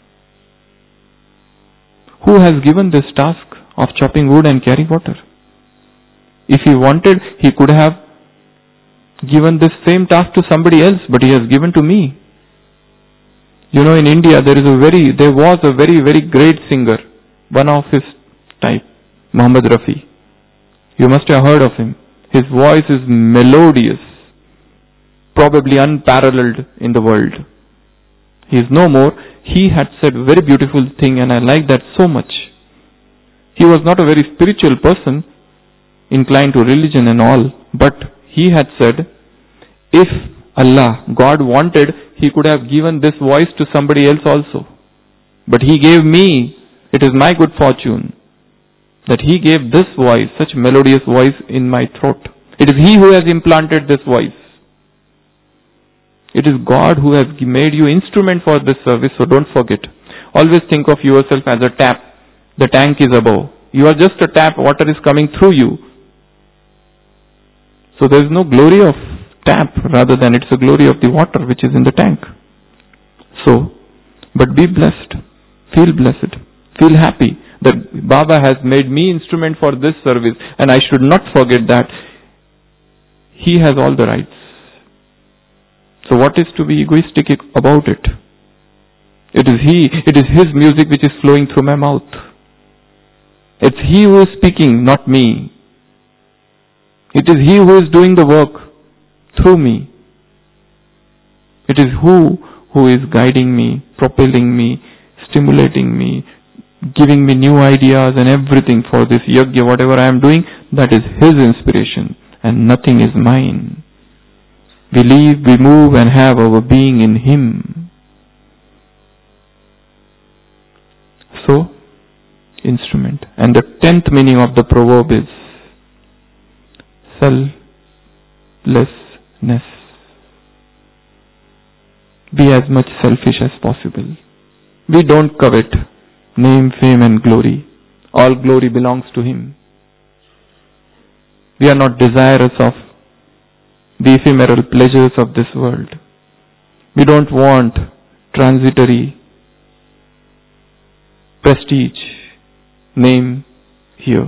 Who has given this task of chopping wood and carry water? If he wanted, he could have given this same task to somebody else, but he has given to me. You know, in India there is a very, there was a very, very great singer, one of his type, Muhammad Rafi. You must have heard of him. His voice is melodious, probably unparalleled in the world. He is no more. He had said a very beautiful thing and I like that so much. He was not a very spiritual person, inclined to religion and all, but he had said, if Allah, God wanted, He could have given this voice to somebody else also. But He gave me, it is my good fortune, that He gave this voice, such melodious voice in my throat. It is He who has implanted this voice. It is God who has made you instrument for this service, so don't forget. Always think of yourself as a tap. The tank is above. You are just a tap, water is coming through you. So there is no glory of tap, rather than it's the glory of the water which is in the tank. So, but be blessed, feel blessed, feel happy that Baba has made me instrument for this service, and I should not forget that He has all the rights. So what is to be egoistic about it? It is He, it is His music which is flowing through my mouth. It's He who is speaking, not me. It is He who is doing the work through me. It is who who is guiding me, propelling me, stimulating me, giving me new ideas and everything for this yajna, whatever I am doing, that is His inspiration and nothing is mine. We live, we move and have our being in Him. So, instrument. And the tenth meaning of the proverb is selflessness. Be as much selfish as possible. We don't covet name, fame and glory. All glory belongs to Him. We are not desirous of the ephemeral pleasures of this world. We don't want transitory prestige, name here.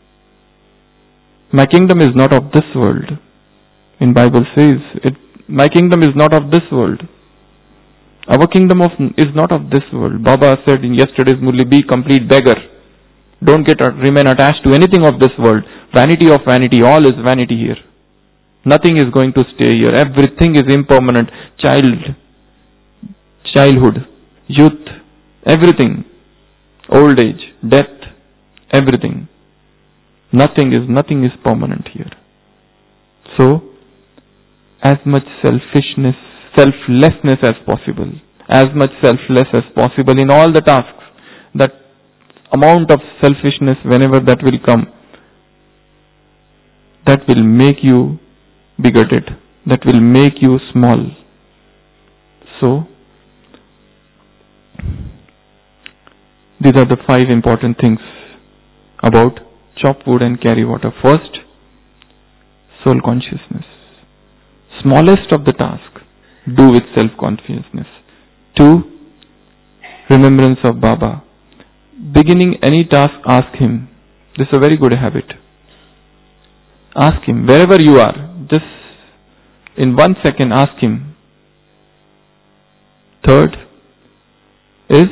My kingdom is not of this world. In Bible says, it, my kingdom is not of this world. Our kingdom of, is not of this world. Baba said in yesterday's Murli, be complete beggar. Don't get remain attached to anything of this world. Vanity of vanity, all is vanity here. Nothing is going to stay here. Everything is impermanent. Child, childhood, youth, everything. Old age, death, everything. Nothing is, nothing is permanent here. So, as much selfishness, selflessness as possible, as much selfless as possible in all the tasks. That amount of selfishness, whenever that will come, that will make you bigoted, that will make you small. So, these are the five important things about chop wood and carry water. First, soul consciousness. Smallest of the task, do with self-consciousness. Two, remembrance of Baba. Beginning any task, ask Him. This is a very good habit. Ask Him, wherever you are, just in one second ask Him. Third is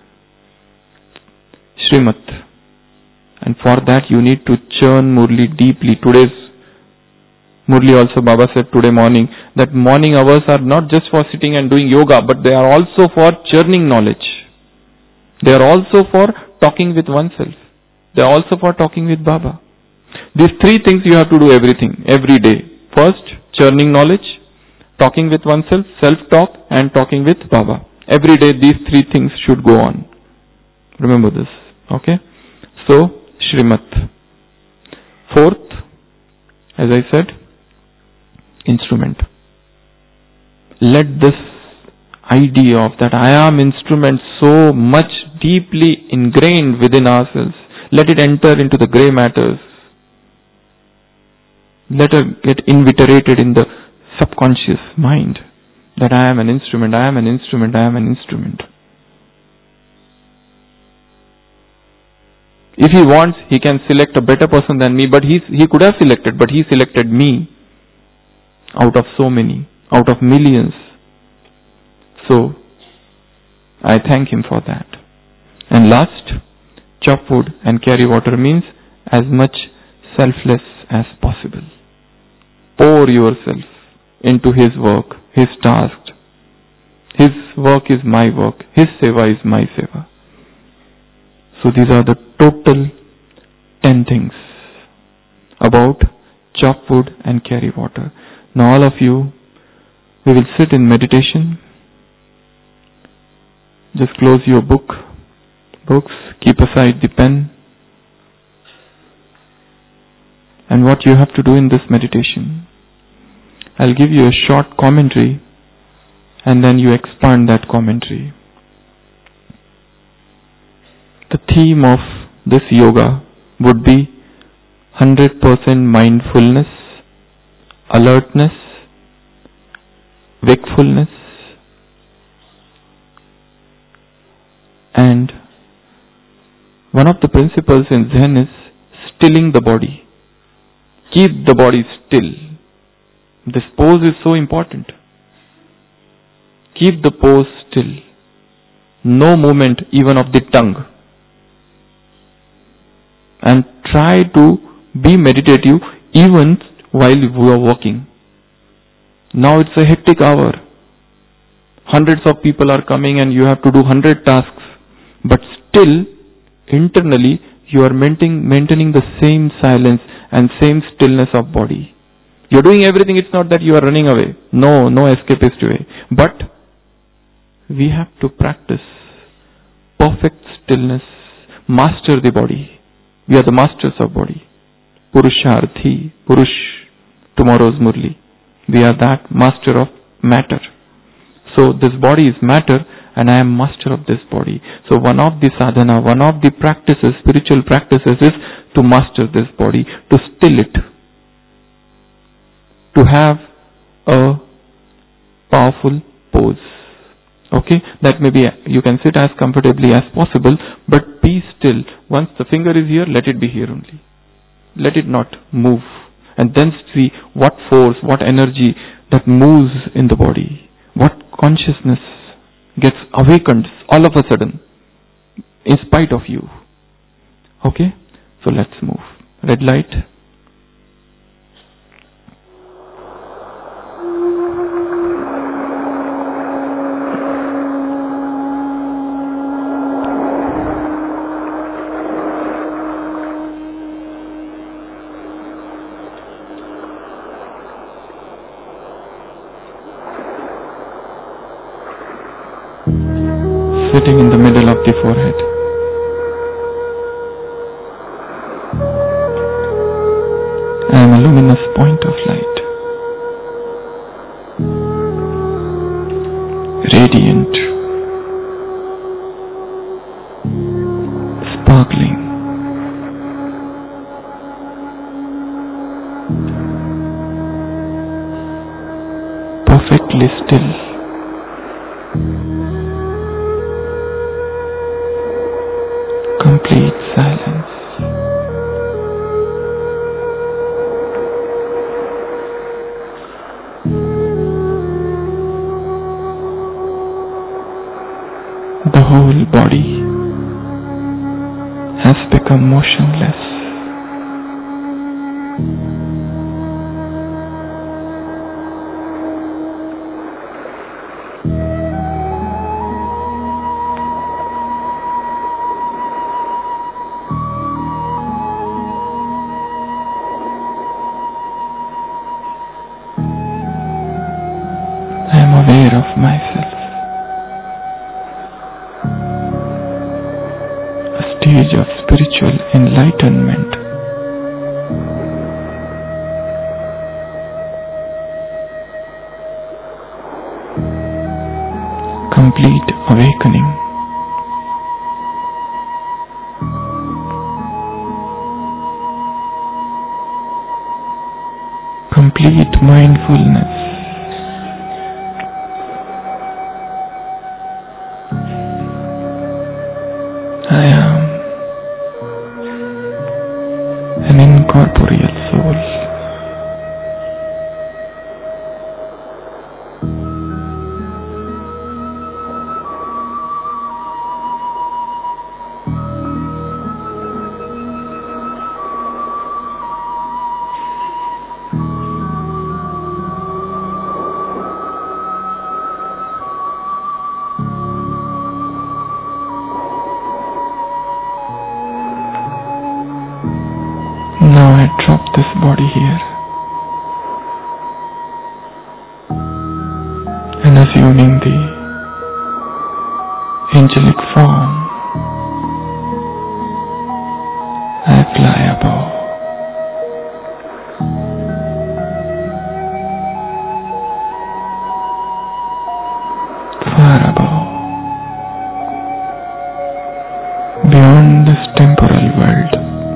Srimat. And for that you need to churn Murli deeply. Today's Murli also Baba said today morning that morning hours are not just for sitting and doing yoga, but they are also for churning knowledge. They are also for talking with oneself. They are also for talking with Baba. These three things you have to do everything, every day. First, churning knowledge, talking with oneself, self-talk and talking with Baba. Every day these three things should go on. Remember this. Okay? So, Srimat. Fourth, as I said, instrument. Let this idea of that I am instrument so much deeply ingrained within ourselves. Let it enter into the grey matters. Let it get invigorated in the subconscious mind that I am an instrument, I am an instrument, I am an instrument. If he wants, he can select a better person than me, but he, he could have selected, but he selected me out of so many, out of millions. So, I thank him for that. And last, chop wood and carry water means as much selfless as possible. Pour yourself into his work, his task. His work is my work. His seva is my seva. So these are the total ten things about chop wood and carry water. Now all of you, we will sit in meditation. Just close your book, books, keep aside the pen. And what you have to do in this meditation, I'll give you a short commentary and then you expand that commentary. The theme of this yoga would be one hundred percent mindfulness, alertness, wakefulness, and one of the principles in Zen is stilling the body. Keep the body still. This pose is so important. Keep the pose still. No movement even of the tongue. And try to be meditative even while you are walking. Now it's a hectic hour. Hundreds of people are coming and you have to do hundred tasks, but still internally you are maintaining, maintaining the same silence and same stillness of body. You're doing everything. It's not that you are running away. No, no escapist way. But we have to practice perfect stillness, master the body. We are the masters of body. Purusharthi, Purush, tomorrow's Murli. We are that master of matter. So this body is matter and I am master of this body. So one of the sadhana, one of the practices, spiritual practices is to master this body, to still it. To have a powerful pose. Okay, that may be, you can sit as comfortably as possible, but be still. Once the finger is here, let it be here only. Let it not move. And then see what force, what energy that moves in the body. What consciousness gets awakened all of a sudden, in spite of you. Okay, so let's move. Red light. Sitting in the middle of the forehead. I am a luminous point of light. Radiant. Sparkling. Perfectly still. Complete silence. The whole body has become motionless. I am aware of myself. A stage of spiritual enlightenment. Complete awakening. Complete mindfulness. I am an incorporeal soul. Now I drop this body here and assuming the angelic form, I fly above. Far above, beyond this temporal world.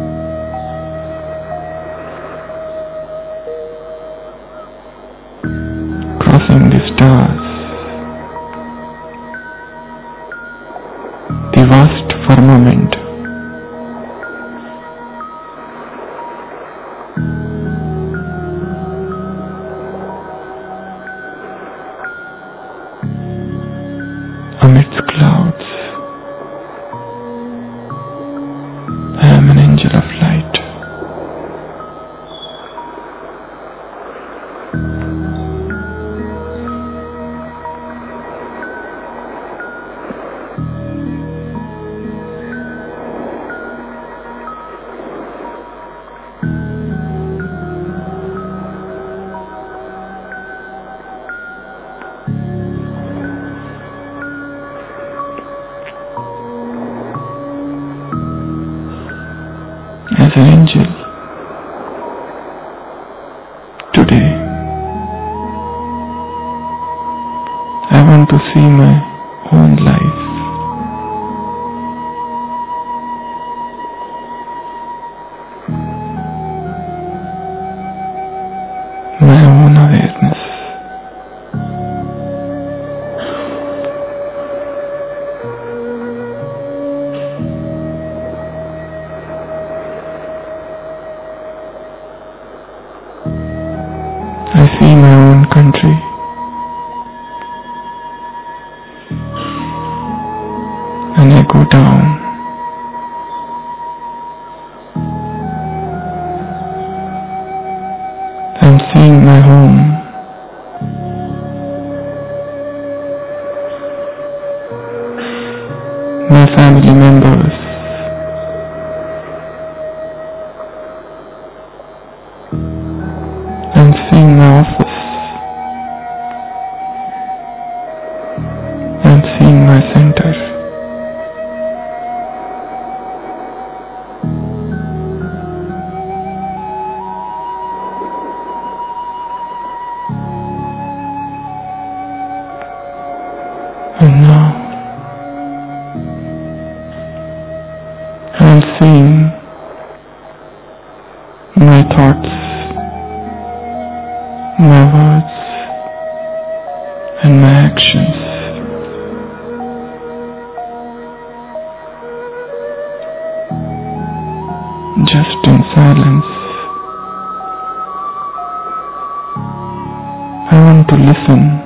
Crossing the stars, the vast firmament, amidst clouds, I am an angel of light. go down. I'm seeing my home. My family members. I'm seeing my office. I'm seeing my center. And now I'm seeing my thoughts, my words, and my actions. Just in silence. I want to listen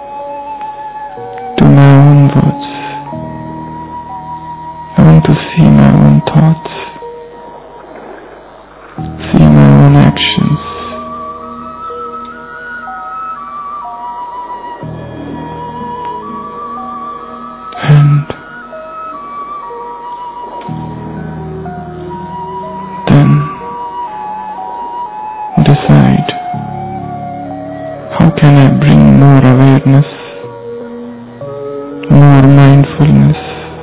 to my own words. I want to see my own thoughts, see my own actions. And then decide, how can I bring more awareness, more mindfulness,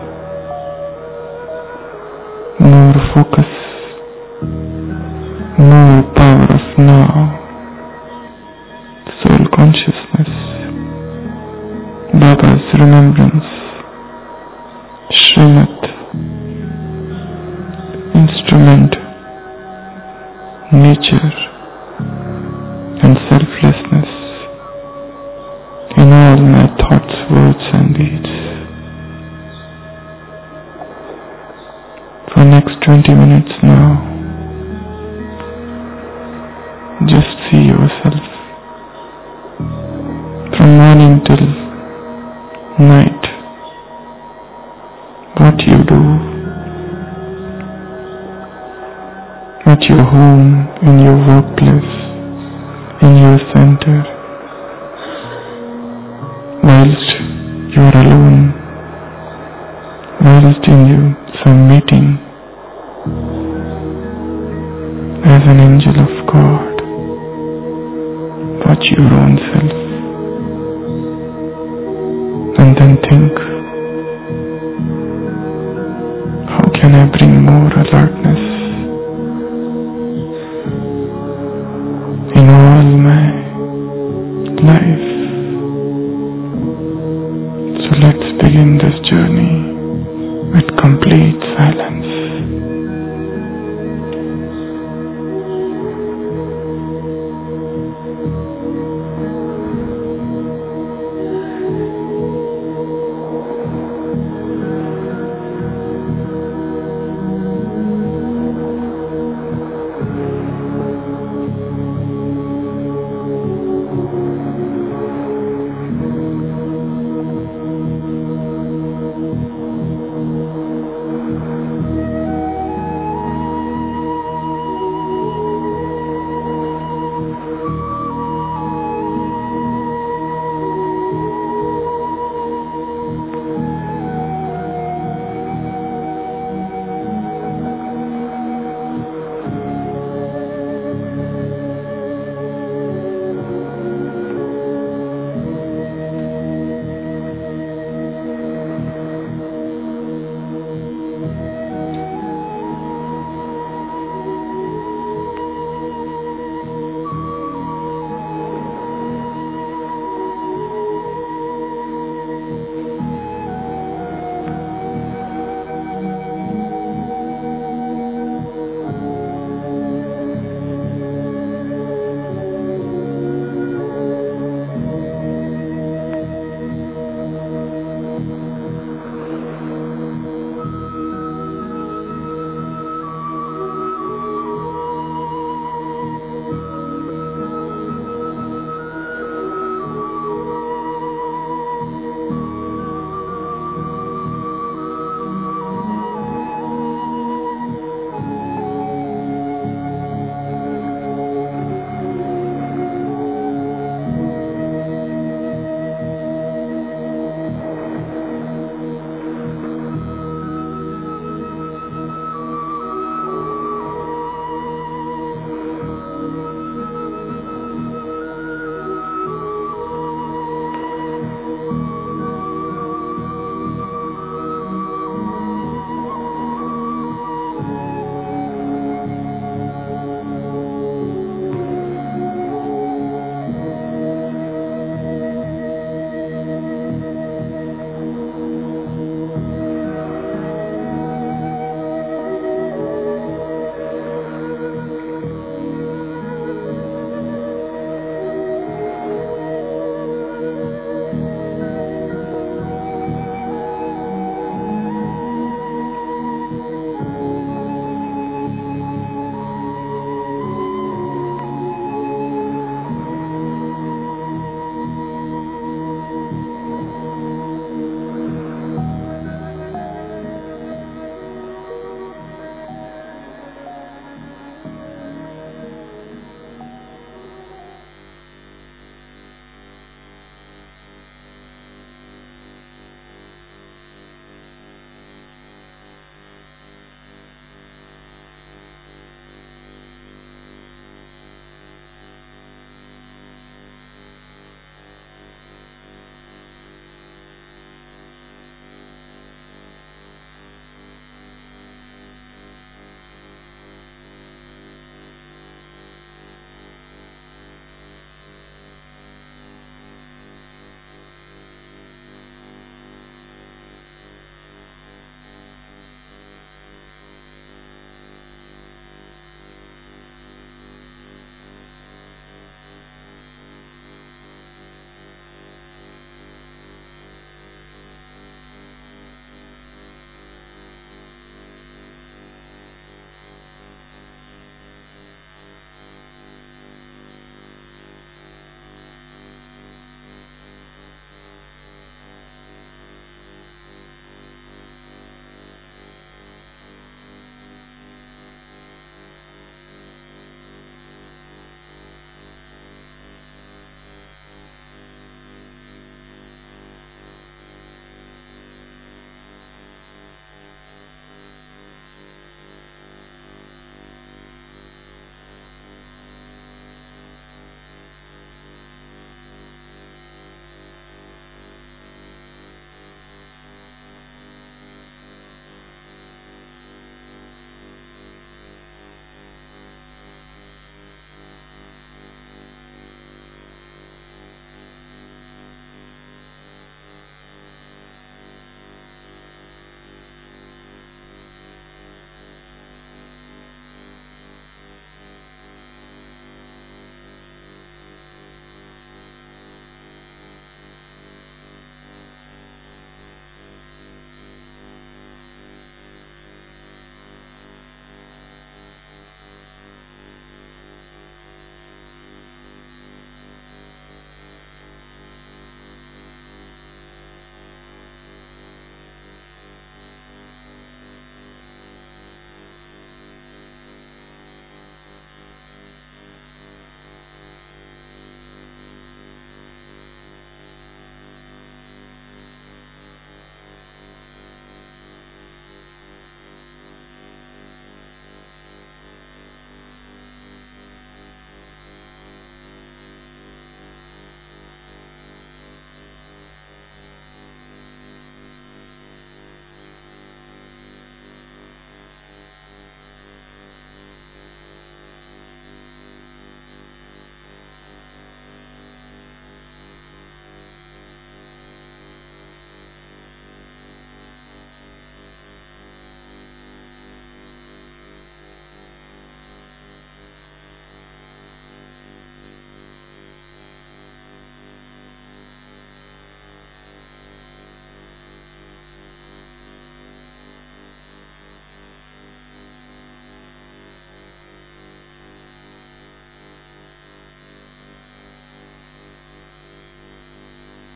more focus, more power of now, soul consciousness, Baba's remembrance, Srimad, instrument, nature, and selflessness in all my thoughts, words, and deeds. For next twenty minutes now, just see yourself from morning till night, what you do at your home, in your workplace, in your center, whilst you are alone, whilst in you some meeting, as an angel of God. Watch your own self and then think, how can I bring more alertness in all my life? So let's begin this journey with complete silence.